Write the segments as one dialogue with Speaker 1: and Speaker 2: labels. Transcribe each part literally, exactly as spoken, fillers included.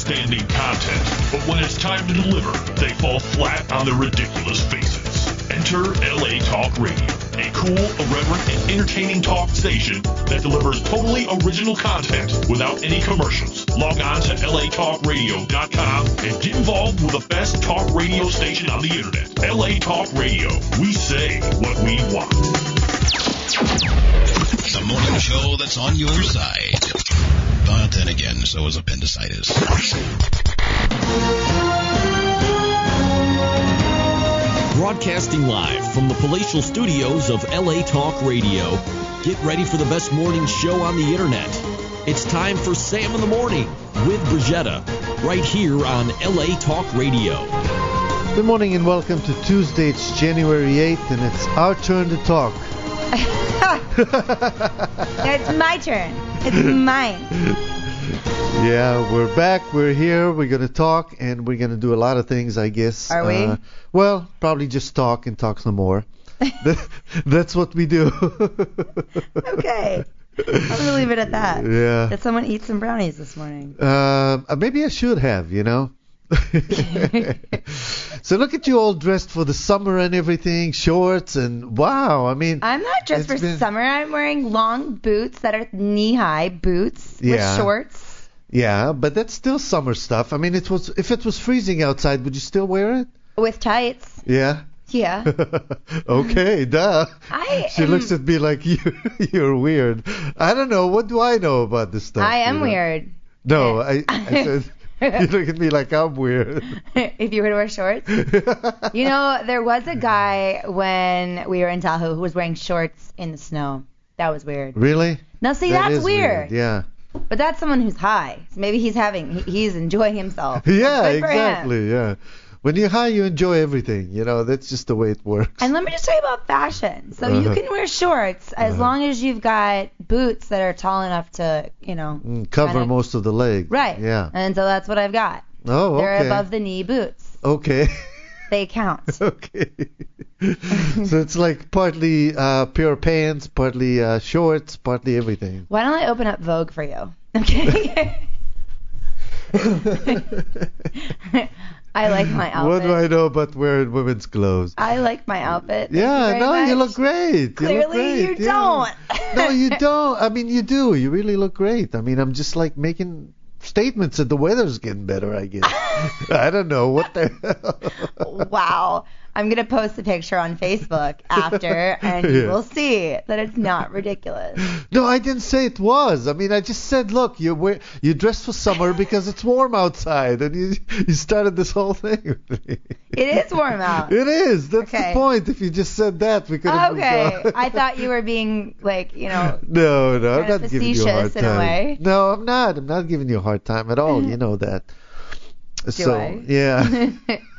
Speaker 1: outstanding content, but when it's time to deliver, they fall flat on their ridiculous faces. Enter L A Talk Radio, a cool, irreverent, and entertaining talk station that delivers totally original content without any commercials. Log on to L A talk radio dot com and get involved with the best talk radio station on the internet. L A Talk Radio. We say what we want.
Speaker 2: The morning show that's on your side. But then again, so is appendicitis.
Speaker 3: Broadcasting live from the palatial studios of L A Talk Radio. Get ready for the best morning show on the internet. It's time for Sam in the Morning with Brigetta, right here on L A Talk Radio.
Speaker 4: Good morning and welcome to Tuesday. It's January eighth and it's our turn to talk.
Speaker 5: It's my turn. It's mine.
Speaker 4: Yeah, we're back. We're here. We're going to talk, and we're going to do a lot of things, I guess.
Speaker 5: Are we?
Speaker 4: Uh, well, probably just talk and talk some more. that, that's what we do.
Speaker 5: Okay. I'm going to leave it at that.
Speaker 4: Yeah.
Speaker 5: Did someone eat some brownies this morning?
Speaker 4: Uh, maybe I should have, you know. So look at you all dressed for the summer and everything, shorts and wow, I mean.
Speaker 5: I'm not dressed for
Speaker 4: been...
Speaker 5: summer. I'm wearing long boots that are knee-high boots
Speaker 4: yeah.
Speaker 5: with shorts.
Speaker 4: Yeah, but that's still summer stuff. I mean, it was if it was freezing outside, would you still wear it?
Speaker 5: With tights.
Speaker 4: Yeah.
Speaker 5: Yeah.
Speaker 4: Okay, duh.
Speaker 5: I
Speaker 4: she
Speaker 5: am...
Speaker 4: looks at me like you, you're weird. I don't know. What do I know about this stuff?
Speaker 5: I am
Speaker 4: you know?
Speaker 5: weird.
Speaker 4: No, I, I said... You look at me like I'm weird.
Speaker 5: If you were to wear shorts? You know, there was a guy when we were in Tahoe who was wearing shorts in the snow. That was weird.
Speaker 4: Really?
Speaker 5: Now, see,
Speaker 4: that
Speaker 5: that's weird.
Speaker 4: weird. Yeah.
Speaker 5: But that's someone who's high. So maybe he's having, he's enjoying himself.
Speaker 4: Yeah,
Speaker 5: Good for
Speaker 4: exactly.
Speaker 5: him.
Speaker 4: Yeah. When you're high, you enjoy everything. You know, that's just the way it works.
Speaker 5: And let me just tell you about fashion. So
Speaker 4: Uh-huh.
Speaker 5: you can wear shorts as
Speaker 4: Uh-huh.
Speaker 5: long as you've got boots that are tall enough to, you know.
Speaker 4: Mm, cover
Speaker 5: kinda...
Speaker 4: most of the leg.
Speaker 5: Right.
Speaker 4: Yeah.
Speaker 5: And so that's what I've got.
Speaker 4: Oh, okay.
Speaker 5: They're above the knee boots.
Speaker 4: Okay.
Speaker 5: They count.
Speaker 4: Okay. So it's like partly uh, pure pants, partly uh, shorts, partly everything.
Speaker 5: Why don't I open up Vogue for you? Okay. I like my outfit.
Speaker 4: What do I know about wearing women's clothes?
Speaker 5: I like my outfit. Thank
Speaker 4: Yeah,
Speaker 5: you very
Speaker 4: no,
Speaker 5: much.
Speaker 4: you look great.
Speaker 5: Clearly
Speaker 4: you, look great.
Speaker 5: you
Speaker 4: yeah.
Speaker 5: don't.
Speaker 4: No, you don't. I mean, you do. You really look great. I mean, I'm just like making statements that the weather's getting better, I guess. I don't know. What the hell?
Speaker 5: Wow. I'm going to post a picture on Facebook after, and you
Speaker 4: Yeah.
Speaker 5: will see that it's not ridiculous.
Speaker 4: No, I didn't say it was. I mean, I just said, look, you wear, you dress for summer because it's warm outside, and you you started this whole thing with me.
Speaker 5: It is warm out.
Speaker 4: It is. That's
Speaker 5: Okay.
Speaker 4: the point. If you just said that, we could have
Speaker 5: Okay.
Speaker 4: moved on.
Speaker 5: I thought you were being, like, you know,
Speaker 4: No, no, I'm
Speaker 5: kind of
Speaker 4: not giving you a hard
Speaker 5: facetious in a
Speaker 4: time.
Speaker 5: way.
Speaker 4: No, I'm not. I'm not giving you a hard time at all. You know that.
Speaker 5: do
Speaker 4: so,
Speaker 5: I?
Speaker 4: yeah.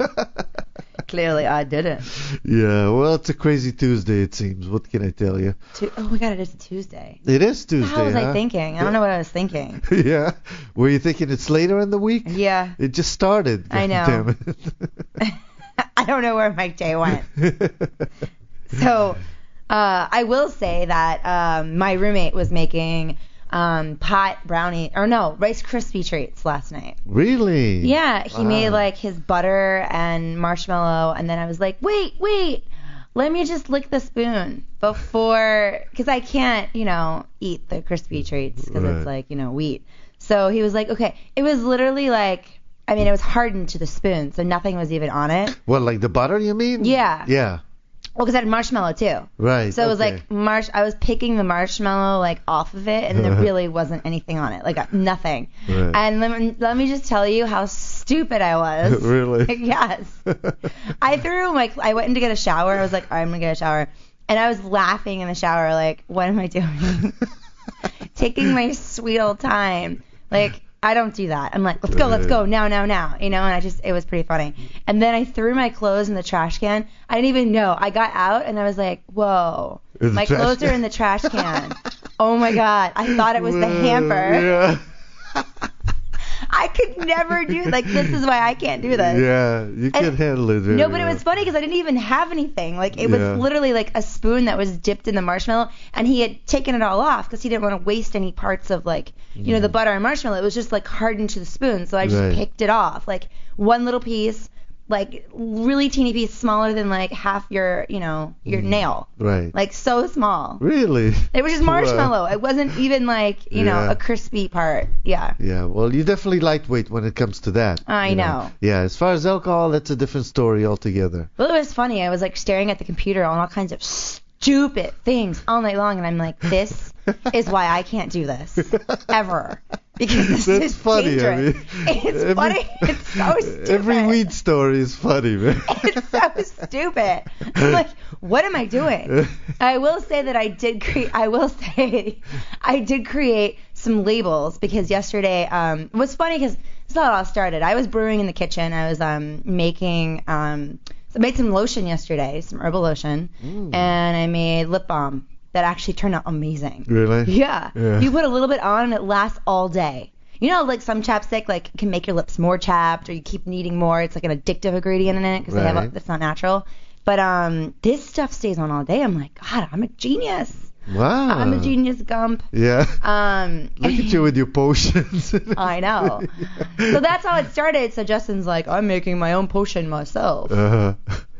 Speaker 5: Clearly I didn't.
Speaker 4: Yeah, well, it's a crazy Tuesday, it seems. What can I tell you?
Speaker 5: Tu- oh, my God, it is Tuesday.
Speaker 4: It is Tuesday,
Speaker 5: What the hell was
Speaker 4: huh?
Speaker 5: I thinking? I don't know what I was thinking.
Speaker 4: Yeah. Were you thinking it's later in the week?
Speaker 5: Yeah.
Speaker 4: It just started.
Speaker 5: I know.
Speaker 4: Damn it.
Speaker 5: I don't know where my day went. So, uh, I will say that um, my roommate was making um, pot brownie, or no, Rice Krispie treats last night.
Speaker 4: Really?
Speaker 5: Yeah, he
Speaker 4: Wow.
Speaker 5: made like his butter and marshmallow, and then I was like, wait, wait, let me just lick the spoon before, because I can't, you know, eat the Krispie treats because
Speaker 4: Right.
Speaker 5: it's like, you know, wheat. So he was like, okay, it was literally like, I mean, it was hardened to the spoon, so nothing was even on it.
Speaker 4: What, like the butter, you mean?
Speaker 5: Yeah.
Speaker 4: Yeah.
Speaker 5: Well, because I had marshmallow too.
Speaker 4: Right.
Speaker 5: So it was
Speaker 4: okay.
Speaker 5: like marsh. I was picking the marshmallow like off of it, and there really wasn't anything on it, like uh, nothing.
Speaker 4: Right.
Speaker 5: And let me, let me just tell you how stupid I was.
Speaker 4: Really?
Speaker 5: Yes. I threw like I went in to get a shower. I was like, all right, I'm gonna get a shower, and I was laughing in the shower, like, what am I doing? Taking my sweet old time, like. I don't do that. I'm like, let's go, let's go, now, now, now, you know, and I just, it was pretty funny. And then I threw my clothes in the trash can. I didn't even know. I got out and I was like, whoa,
Speaker 4: In the
Speaker 5: my
Speaker 4: trash
Speaker 5: clothes
Speaker 4: can?
Speaker 5: are in the trash can. Oh my God. I thought it was the hamper.
Speaker 4: Yeah.
Speaker 5: I I could never do like this is why I can't do this.
Speaker 4: Yeah, you can
Speaker 5: And-
Speaker 4: handle it. Very
Speaker 5: No, but it
Speaker 4: well.
Speaker 5: was funny because I didn't even have anything. Like it
Speaker 4: Yeah.
Speaker 5: was literally like a spoon that was dipped in the marshmallow, and he had taken it all off because he didn't want to waste any parts of like you know the butter and marshmallow. It was just like hardened to the spoon, so I just
Speaker 4: Right.
Speaker 5: picked it off, like one little piece, like really teeny piece, smaller than like half your you know your nail,
Speaker 4: Right.
Speaker 5: like so small.
Speaker 4: Really?
Speaker 5: It was just marshmallow. It wasn't even like you know
Speaker 4: Yeah.
Speaker 5: a crispy part. Yeah.
Speaker 4: Yeah, well, you're definitely lightweight when it comes to that.
Speaker 5: I
Speaker 4: you
Speaker 5: know.
Speaker 4: Yeah, as far as alcohol, that's a different story altogether.
Speaker 5: Well, it was funny. I was like staring at the computer on all kinds of stupid things all night long, and I'm like, this is why I can't do this ever. Because this
Speaker 4: That's
Speaker 5: is
Speaker 4: funny. I
Speaker 5: dangerous.
Speaker 4: mean,
Speaker 5: It's
Speaker 4: every-
Speaker 5: funny. It's so stupid.
Speaker 4: Every weed story is funny, man.
Speaker 5: It's so stupid. I'm like, what am I doing? I will say that I did create. I will say, I did create some labels because yesterday um, it was funny because this is how it all started. I was brewing in the kitchen. I was um, making. Um, so I made some lotion yesterday, some herbal lotion,
Speaker 4: Mm.
Speaker 5: and I made lip balm that actually turned out amazing.
Speaker 4: Really?
Speaker 5: Yeah.
Speaker 4: Yeah.
Speaker 5: You put a little bit on and it lasts all day. You know, like some chapstick, like can make your lips more chapped, or you keep needing more. It's like an addictive ingredient in it because they have
Speaker 4: Right.
Speaker 5: a, it's not natural. But um, this stuff stays on all day. I'm like, God, I'm a genius.
Speaker 4: Wow.
Speaker 5: I'm a genius, Gump.
Speaker 4: Yeah.
Speaker 5: Um,
Speaker 4: Look at you with your potions.
Speaker 5: I know. So that's how it started. So Justin's like, I'm making my own potion myself.
Speaker 4: Uh-huh.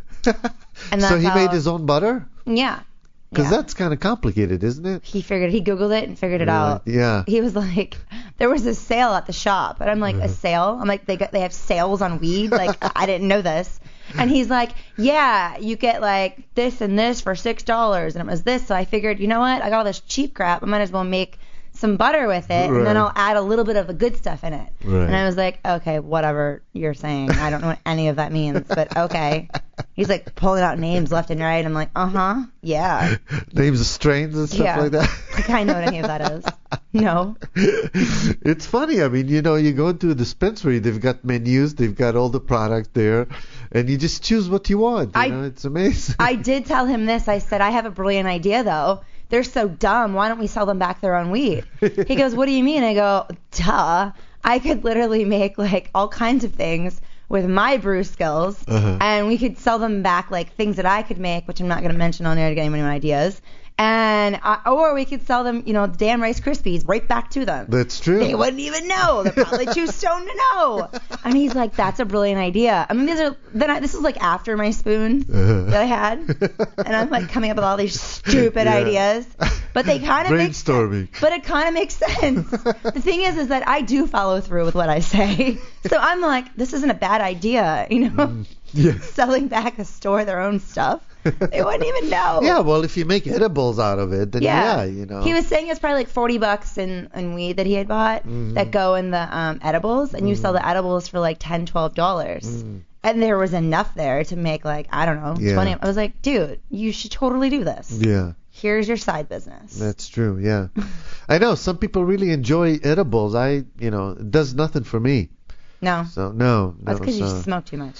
Speaker 5: And
Speaker 4: so
Speaker 5: that's
Speaker 4: he
Speaker 5: how-
Speaker 4: made his own butter?
Speaker 5: Yeah.
Speaker 4: Because
Speaker 5: yeah.
Speaker 4: that's kind of complicated, isn't it?
Speaker 5: He figured he Googled it and figured it
Speaker 4: Yeah.
Speaker 5: out.
Speaker 4: Yeah.
Speaker 5: He was like, there was a sale at the shop, and I'm like,
Speaker 4: Uh-huh.
Speaker 5: a sale? I'm like, they got they have sales on weed? Like, I didn't know this. And he's like, yeah, you get like this and this for six dollars, and it was this. So I figured, you know what? I got all this cheap crap. I might as well make some butter with it, and
Speaker 4: Right.
Speaker 5: then I'll add a little bit of the good stuff in it.
Speaker 4: Right.
Speaker 5: And I was like, okay, whatever you're saying. I don't know what any of that means, but okay. He's like pulling out names left and right. I'm like, uh huh, yeah.
Speaker 4: Names of strains and stuff
Speaker 5: Yeah.
Speaker 4: like that.
Speaker 5: Like I know what any of that is. No.
Speaker 4: It's funny. I mean, you know, you go into a dispensary, they've got menus, they've got all the product there, and you just choose what you want. You
Speaker 5: I-
Speaker 4: know, it's amazing.
Speaker 5: I did tell him this. I said, I have a brilliant idea, though. They're so dumb. Why don't we sell them back their own weed? He goes, what do you mean? I go, duh. I could literally make, like, all kinds of things with my brew skills,
Speaker 4: Uh-huh.
Speaker 5: and we could sell them back, like, things that I could make, which I'm not going to mention on air to get anyone ideas. And I, or we could sell them, you know, the damn Rice Krispies right back to them.
Speaker 4: That's true.
Speaker 5: They wouldn't even know. They're probably too stoned to know. And he's like, that's a brilliant idea. I mean, these are then I, this is like after my spoon
Speaker 4: Uh-huh.
Speaker 5: that I had, and I'm like coming up with all these stupid
Speaker 4: Yeah.
Speaker 5: ideas, but they kind of make sense.
Speaker 4: Brainstorming.
Speaker 5: But it kind of makes sense. The thing is, is that I do follow through with what I say. So I'm like, this isn't a bad idea, you know,
Speaker 4: Yeah.
Speaker 5: selling back a store their own stuff. They wouldn't even know.
Speaker 4: Yeah, well, if you make edibles out of it, then yeah, you know.
Speaker 5: He was saying it's probably like forty bucks in, in weed that he had bought
Speaker 4: Mm-hmm.
Speaker 5: that go in the um, edibles, and you sell the edibles for like ten, twelve dollars.
Speaker 4: Mm.
Speaker 5: And there was enough there to make like, I don't know,
Speaker 4: Yeah.
Speaker 5: twenty. I was like, dude, you should totally do this.
Speaker 4: Yeah,
Speaker 5: Here's your side business.
Speaker 4: that's true. Yeah. I know some people really enjoy edibles. I, you know, it does nothing for me.
Speaker 5: no,
Speaker 4: So, no. no
Speaker 5: that's because
Speaker 4: so.
Speaker 5: you smoke too much.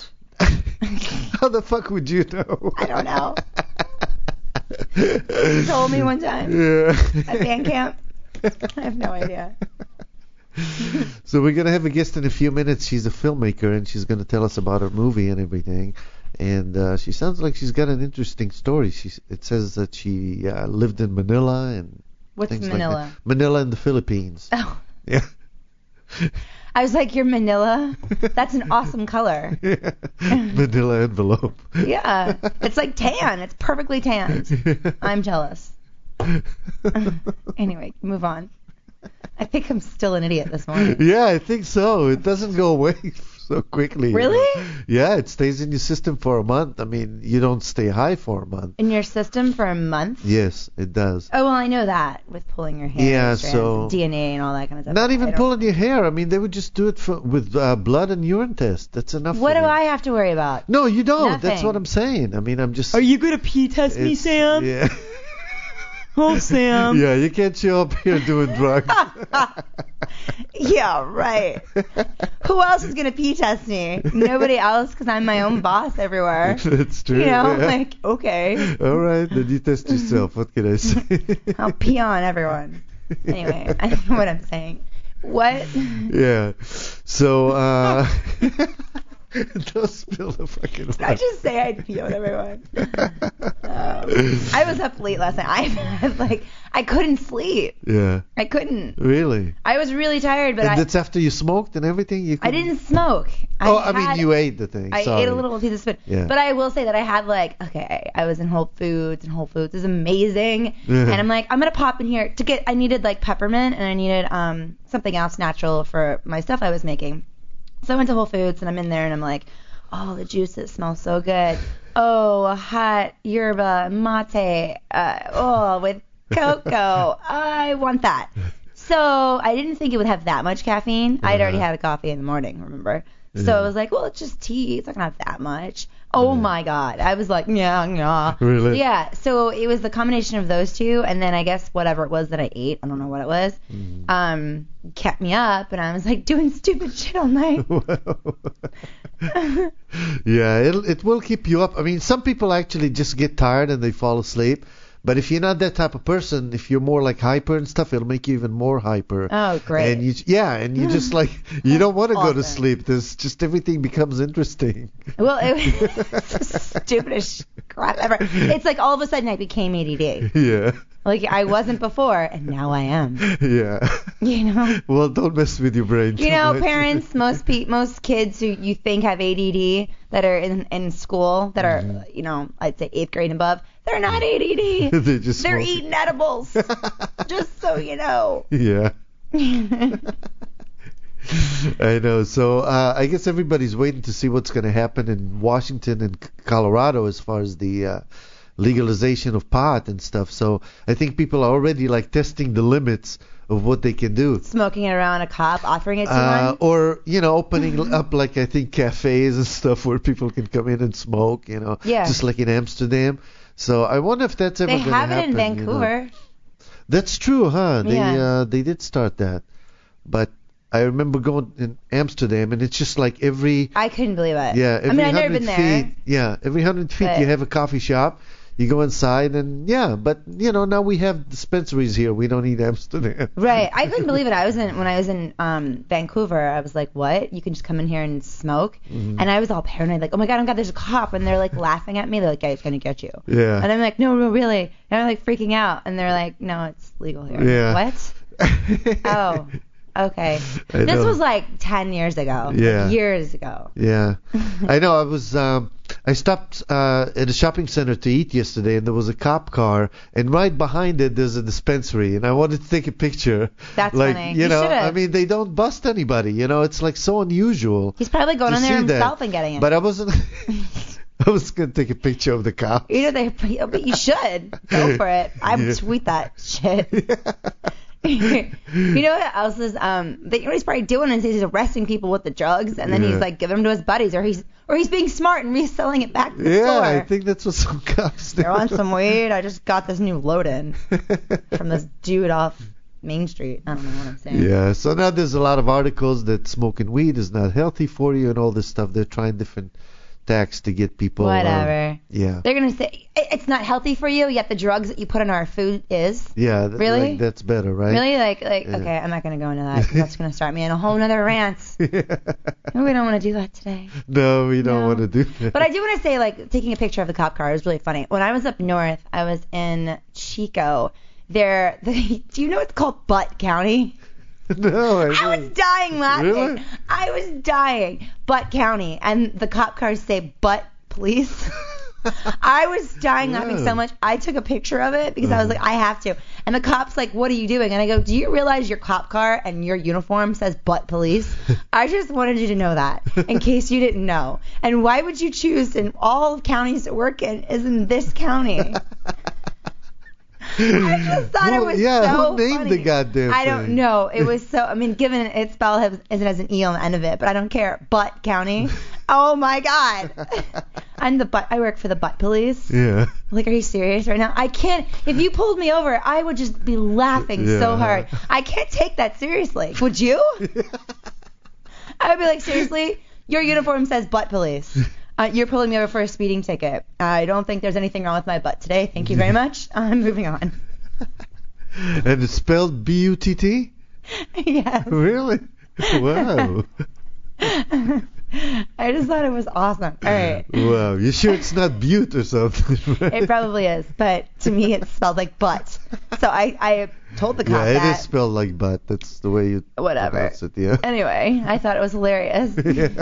Speaker 4: How the fuck would you know?
Speaker 5: I don't know. You told me one time
Speaker 4: Yeah.
Speaker 5: at band camp. I have no idea.
Speaker 4: So we're gonna have a guest in a few minutes. She's a filmmaker and she's gonna tell us about her movie and everything. And uh, she sounds like she's got an interesting story. She it says that she uh, lived in Manila and
Speaker 5: What's
Speaker 4: things like
Speaker 5: Manila?
Speaker 4: that. Manila in the Philippines.
Speaker 5: Oh,
Speaker 4: Yeah.
Speaker 5: I was like, you're Manila? That's an awesome color.
Speaker 4: Yeah. Manila envelope.
Speaker 5: Yeah, it's like tan. It's perfectly tanned. I'm jealous. Anyway, move on. I think I'm still an idiot this morning.
Speaker 4: Yeah, I think so. It doesn't go away so quickly.
Speaker 5: Really?
Speaker 4: Yeah, it stays in your system for a month. I mean, you don't stay high for a month.
Speaker 5: In your system for a month?
Speaker 4: Yes, it does.
Speaker 5: Oh, well, I know that with pulling your hair,
Speaker 4: Yeah,
Speaker 5: strands
Speaker 4: so-
Speaker 5: and D N A and all that kind of stuff.
Speaker 4: Not
Speaker 5: I
Speaker 4: even
Speaker 5: don't-
Speaker 4: pulling your hair. I mean, they would just do it for, with uh, blood and urine test. That's enough.
Speaker 5: What
Speaker 4: for
Speaker 5: do
Speaker 4: me.
Speaker 5: I have to worry about?
Speaker 4: No, you don't. That's
Speaker 5: Nothing.
Speaker 4: what I'm saying. I mean, I'm just.
Speaker 5: you going to pee test
Speaker 4: it's- Yeah.
Speaker 5: Oh, Sam.
Speaker 4: Yeah, you can't show up here doing drugs.
Speaker 5: Yeah, right. Who else is going to pee test me? Nobody else, because I'm my own boss everywhere.
Speaker 4: That's true.
Speaker 5: You know,
Speaker 4: yeah.
Speaker 5: like, okay.
Speaker 4: All right, then you test yourself. What can I say?
Speaker 5: I'll pee on everyone. Anyway, I don't know what I'm saying. What?
Speaker 4: Yeah. So, uh, don't spill the fucking
Speaker 5: Did I just say I peed everyone? Um, I was up late last night. I had, like, I couldn't sleep.
Speaker 4: Yeah.
Speaker 5: I couldn't.
Speaker 4: Really?
Speaker 5: I was really tired, but
Speaker 4: And
Speaker 5: I
Speaker 4: that's after you smoked and everything? You
Speaker 5: I
Speaker 4: couldn't-
Speaker 5: didn't smoke.
Speaker 4: Oh,
Speaker 5: I
Speaker 4: I mean,
Speaker 5: had-
Speaker 4: you ate the thing.
Speaker 5: I
Speaker 4: Sorry.
Speaker 5: ate a little piece of food.
Speaker 4: Yeah.
Speaker 5: But I will say that I had, like, okay, I was in Whole Foods, and Whole Foods is amazing.
Speaker 4: Yeah.
Speaker 5: And I'm like, I'm going to pop in here to get, I needed, like, peppermint, and I needed um something else natural for my stuff I was making. So I went to Whole Foods, and I'm in there, and I'm like, oh, the juices smell so good. Oh, a hot yerba mate. Uh, oh, with cocoa. I want that. So I didn't think it would have that much caffeine. I'd already
Speaker 4: Uh-huh.
Speaker 5: had a coffee in the morning, remember? So
Speaker 4: Yeah.
Speaker 5: I was like, well, it's just tea. It's not going to have that much. Oh, my God. I was like, yeah, yeah.
Speaker 4: Really?
Speaker 5: Yeah. So it was the combination of those two, and then I guess whatever it was that I ate, I don't know what it was,
Speaker 4: Mm.
Speaker 5: um, kept me up, and I was like doing stupid shit all night.
Speaker 4: Yeah, it it will keep you up. I mean, some people actually just get tired and they fall asleep. But if you're not that type of person, if you're more like hyper and stuff, it'll make you even more hyper.
Speaker 5: Oh, great.
Speaker 4: And you, yeah, and you just like you don't want to go to
Speaker 5: Awesome.
Speaker 4: sleep. There's just everything becomes interesting.
Speaker 5: Well, it was the stupidest crap ever. It's like all of a sudden I became A D D.
Speaker 4: Yeah,
Speaker 5: Like I wasn't before, and now I am.
Speaker 4: yeah.
Speaker 5: You know.
Speaker 4: Well, don't mess with your brain.
Speaker 5: You
Speaker 4: too
Speaker 5: know,
Speaker 4: much.
Speaker 5: parents, most pe- most kids who you think have A D D that are in, in school that are,
Speaker 4: Mm-hmm.
Speaker 5: you know, I'd say eighth grade and above, they're not A D D.
Speaker 4: They just
Speaker 5: They're
Speaker 4: smoke.
Speaker 5: eating edibles. Just so you know.
Speaker 4: Yeah. I know. So uh, I guess everybody's waiting to see what's going to happen in Washington and C- Colorado as far as the uh, legalization of pot and stuff. So I think people are already like testing the limits of what they can do.
Speaker 5: Smoking it around a cop, offering it to
Speaker 4: Uh,
Speaker 5: one.
Speaker 4: or, you know, opening up like I think cafes and stuff where people can come in and smoke, you know,
Speaker 5: Yeah.
Speaker 4: just like in Amsterdam. So I wonder if that's ever
Speaker 5: They
Speaker 4: going to
Speaker 5: have
Speaker 4: happen.
Speaker 5: it in
Speaker 4: you know.
Speaker 5: Vancouver.
Speaker 4: That's true, huh? They
Speaker 5: Yeah.
Speaker 4: uh, they did start that, but I remember going in Amsterdam, and it's just like every
Speaker 5: I couldn't believe it.
Speaker 4: yeah every
Speaker 5: I mean, I've never
Speaker 4: hundred
Speaker 5: been there.
Speaker 4: feet, yeah every hundred feet
Speaker 5: But-
Speaker 4: you have a coffee shop. You go inside, and yeah, but you know now we have dispensaries here. We don't need Amsterdam.
Speaker 5: Right. I couldn't believe it. I was in when I was in um Vancouver. I was like, "What? You can just come in here and smoke?"
Speaker 4: Mm-hmm.
Speaker 5: And I was all paranoid, like, "Oh my god, oh my god, there's a cop!" And they're like laughing at me. They're like, "Guys, gonna get you."
Speaker 4: Yeah.
Speaker 5: And I'm like, "No, no, really." And I'm like freaking out. And they're like, "No, it's legal here."
Speaker 4: Yeah.
Speaker 5: What? Oh. Okay.
Speaker 4: I
Speaker 5: This
Speaker 4: know.
Speaker 5: was like ten years ago.
Speaker 4: Yeah.
Speaker 5: Years ago.
Speaker 4: Yeah, I know. I was um, I stopped uh, at a shopping center to eat yesterday, and there was a cop car, and right behind it there's a dispensary, and I wanted to take a picture.
Speaker 5: That's
Speaker 4: like,
Speaker 5: funny.
Speaker 4: You
Speaker 5: You
Speaker 4: know,
Speaker 5: should've.
Speaker 4: I mean, they don't bust anybody. You know, it's like so unusual.
Speaker 5: He's probably going
Speaker 4: to
Speaker 5: in there
Speaker 4: see that.
Speaker 5: himself and getting it.
Speaker 4: But I wasn't. I was gonna take a picture of the cop.
Speaker 5: You know, they, but you should go for it. I would
Speaker 4: Yeah.
Speaker 5: tweet that shit. You know what else is um that you know what he's probably doing is he's arresting people with the drugs and then
Speaker 4: Yeah.
Speaker 5: he's like giving them to his buddies or he's or he's being smart and reselling it back to the
Speaker 4: Yeah,
Speaker 5: store.
Speaker 4: I think that's what some cops do.
Speaker 5: You want some weed? I just got this new load in from this dude off Main Street. I don't know what I'm saying.
Speaker 4: Yeah, so now there's a lot of articles that smoking weed is not healthy for you and all this stuff. They're trying different tactics to get people. uh,
Speaker 5: Whatever.
Speaker 4: yeah.
Speaker 5: They're gonna say "I- it's not healthy for you, yet the drugs that you put in our food is.
Speaker 4: Yeah, th-
Speaker 5: Really?
Speaker 4: like, that's better, right?
Speaker 5: Really? Like, like,
Speaker 4: Yeah.
Speaker 5: okay, I'm not gonna go into that. 'Cause that's gonna start me in a whole nother rant. No, we don't want to do that today.
Speaker 4: No, we don't
Speaker 5: No.
Speaker 4: want to do that.
Speaker 5: But I do want to say, like, taking a picture of the cop car is really funny. When I was up north, I was in Chico. There, the, do you know it's called Butt County?
Speaker 4: No, I,
Speaker 5: I was
Speaker 4: don't.
Speaker 5: dying laughing.
Speaker 4: Really?
Speaker 5: I was dying. Butt County, and the cop cars say Butt Police. I was dying laughing
Speaker 4: Yeah.
Speaker 5: so much. I took a picture of it because I was like, I have to. And the cop's like, what are you doing? And I go, do you realize your cop car and your uniform says Butt Police? I just wanted you to know that in case you didn't know. And why would you choose in all counties to work in is in this county? I just thought
Speaker 4: Who-
Speaker 5: it was
Speaker 4: yeah,
Speaker 5: so
Speaker 4: who named
Speaker 5: funny.
Speaker 4: the goddamn
Speaker 5: I don't
Speaker 4: thing?
Speaker 5: know. It was so. I mean, given its spell has, isn't as an e on the end of it, but I don't care. Butt County. Oh my God. I'm the butt. I work for the Butt Police.
Speaker 4: Yeah.
Speaker 5: Like, are you serious right now? I can't. If you pulled me over, I would just be laughing so
Speaker 4: Yeah.
Speaker 5: hard. I can't take that seriously. Would you? I would be like, seriously, your uniform says Butt Police. Uh, you're pulling me over for a speeding ticket. I don't think there's anything wrong with my butt today. Thank you very much. I'm moving on.
Speaker 4: And it's spelled B U T T?
Speaker 5: Yes.
Speaker 4: Really? Wow.
Speaker 5: I just thought it was awesome. All right.
Speaker 4: Wow. You sure it's not Butte or something? Right?
Speaker 5: It probably is, but to me it smelled like butt. So I, I told the cop
Speaker 4: Yeah, it
Speaker 5: that.
Speaker 4: is spelled like butt. That's the way you
Speaker 5: Whatever.
Speaker 4: pronounce it, yeah.
Speaker 5: Anyway, I thought it was hilarious.
Speaker 4: Yeah.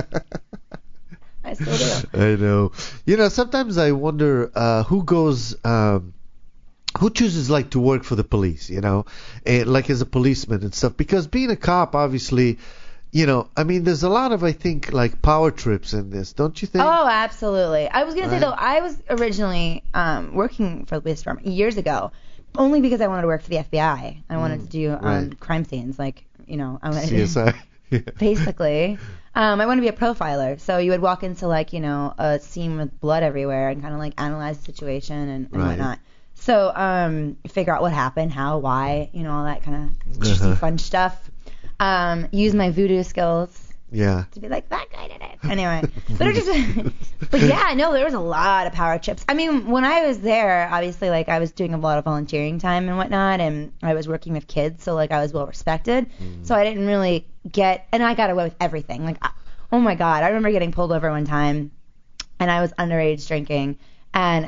Speaker 5: I still do.
Speaker 4: I know. You know, sometimes I wonder uh, who goes, um, who chooses like to work for the police, you know, and like as a policeman and stuff. Because being a cop, obviously, you know, I mean, there's a lot of, I think, like power trips in this, don't you think?
Speaker 5: Oh, absolutely. I was gonna say
Speaker 4: Right.
Speaker 5: though, I was originally um, working for the police department years ago, only because I wanted to work for the F B I. I wanted to do um,
Speaker 4: right.
Speaker 5: crime scenes, like you know, I wanted
Speaker 4: C S I. Yeah.
Speaker 5: basically. Um, I wanted to be a profiler, so you would walk into like you know a scene with blood everywhere and kind of like analyze the situation and, and
Speaker 4: Right.
Speaker 5: whatnot. So um, figure out what happened, how, why, you know, all that kind of juicy,
Speaker 4: Uh-huh.
Speaker 5: fun stuff. Um, use my voodoo skills
Speaker 4: Yeah.
Speaker 5: to be like, that guy did it. Anyway, but it just, but yeah, no, there was a lot of power trips. I mean, when I was there, obviously, like I was doing a lot of volunteering time and whatnot, and I was working with kids, so like I was well respected. So I didn't really get, and I got away with everything. Like, I- oh my God, I remember getting pulled over one time, and I was underage drinking, and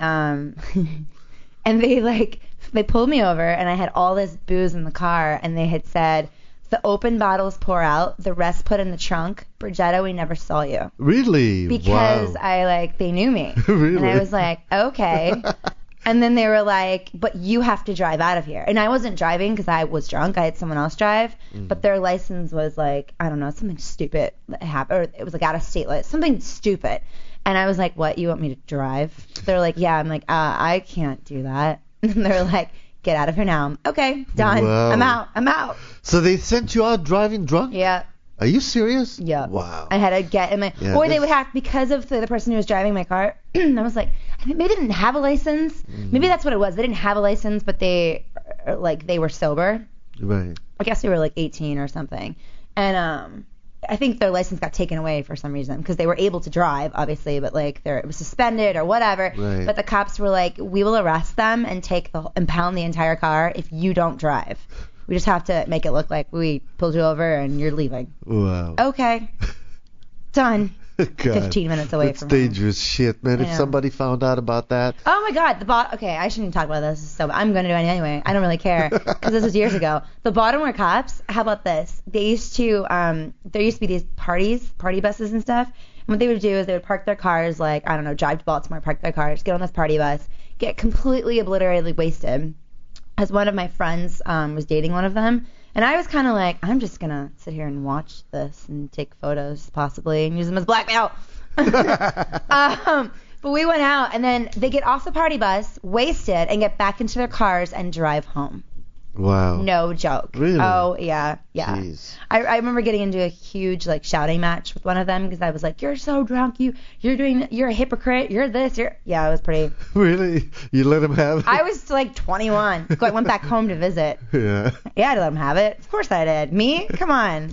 Speaker 5: um, and they like they pulled me over, and I had all this booze in the car, and they had said, the open bottles pour out, the rest put in the trunk. Brigetta, we never saw you.
Speaker 4: Really?
Speaker 5: Because
Speaker 4: wow.
Speaker 5: I, like, they knew me.
Speaker 4: Really?
Speaker 5: And I was like, okay. And then they were like, but you have to drive out of here. And I wasn't driving because I was drunk. I had someone else drive. But their license was like, I don't know, something stupid that happened. Or it was like out of state license, something stupid. And I was like, what, you want me to drive? They're like, yeah. I'm like, uh, I can't do that. And they're like, get out of here now. Okay, done.
Speaker 4: Wow.
Speaker 5: I'm out. I'm out.
Speaker 4: So they sent you out driving drunk?
Speaker 5: Yeah.
Speaker 4: Are you serious?
Speaker 5: Yeah.
Speaker 4: Wow.
Speaker 5: I had to get in my,
Speaker 4: Yeah,
Speaker 5: or they
Speaker 4: this-
Speaker 5: would have, because of the, the person who was driving my car, I was like, I mean, maybe they didn't have a license.
Speaker 4: Mm-hmm.
Speaker 5: Maybe that's what it was. They didn't have a license, but they, uh, like, they were sober.
Speaker 4: Right.
Speaker 5: I guess they were like eighteen or something. And, um, I think their license got taken away for some reason because they were able to drive, obviously, but like they're, it was suspended or whatever.
Speaker 4: Right.
Speaker 5: But the cops were like, we will arrest them and take the, impound the entire car if you don't drive. We just have to make it look like we pulled you over and you're leaving.
Speaker 4: Wow.
Speaker 5: Okay. Done.
Speaker 4: God,
Speaker 5: fifteen minutes away
Speaker 4: that's
Speaker 5: from home.
Speaker 4: dangerous shit, man.
Speaker 5: I
Speaker 4: If
Speaker 5: know.
Speaker 4: somebody found out about that.
Speaker 5: Oh my God, the bot. Okay, I shouldn't even talk about this. So I'm gonna do it anyway. I don't really care because this was years ago. The Baltimore cops. How about this? They used to. Um, there used to be these parties, party buses and stuff. And what they would do is they would park their cars, like I don't know, drive to Baltimore, park their cars, get on this party bus, get completely obliteratedly wasted. As one of my friends um, was dating one of them. And I was kind of like, I'm just going to sit here and watch this and take photos possibly and use them as blackmail. um, but we went out and then they get off the party bus, wasted, and get back into their cars and drive home.
Speaker 4: Wow.
Speaker 5: No joke.
Speaker 4: Really?
Speaker 5: Oh, yeah. Yeah.
Speaker 4: Jeez.
Speaker 5: I, I remember getting into a huge like shouting match with one of them because I was like, you're so drunk. You, you're doing, you're a hypocrite. You're this. You're, yeah, it was pretty.
Speaker 4: Really? You let him have it?
Speaker 5: I was like twenty-one. So I went back home to visit.
Speaker 4: Yeah.
Speaker 5: Yeah, I let him have it. Of course I did. Me? Come on.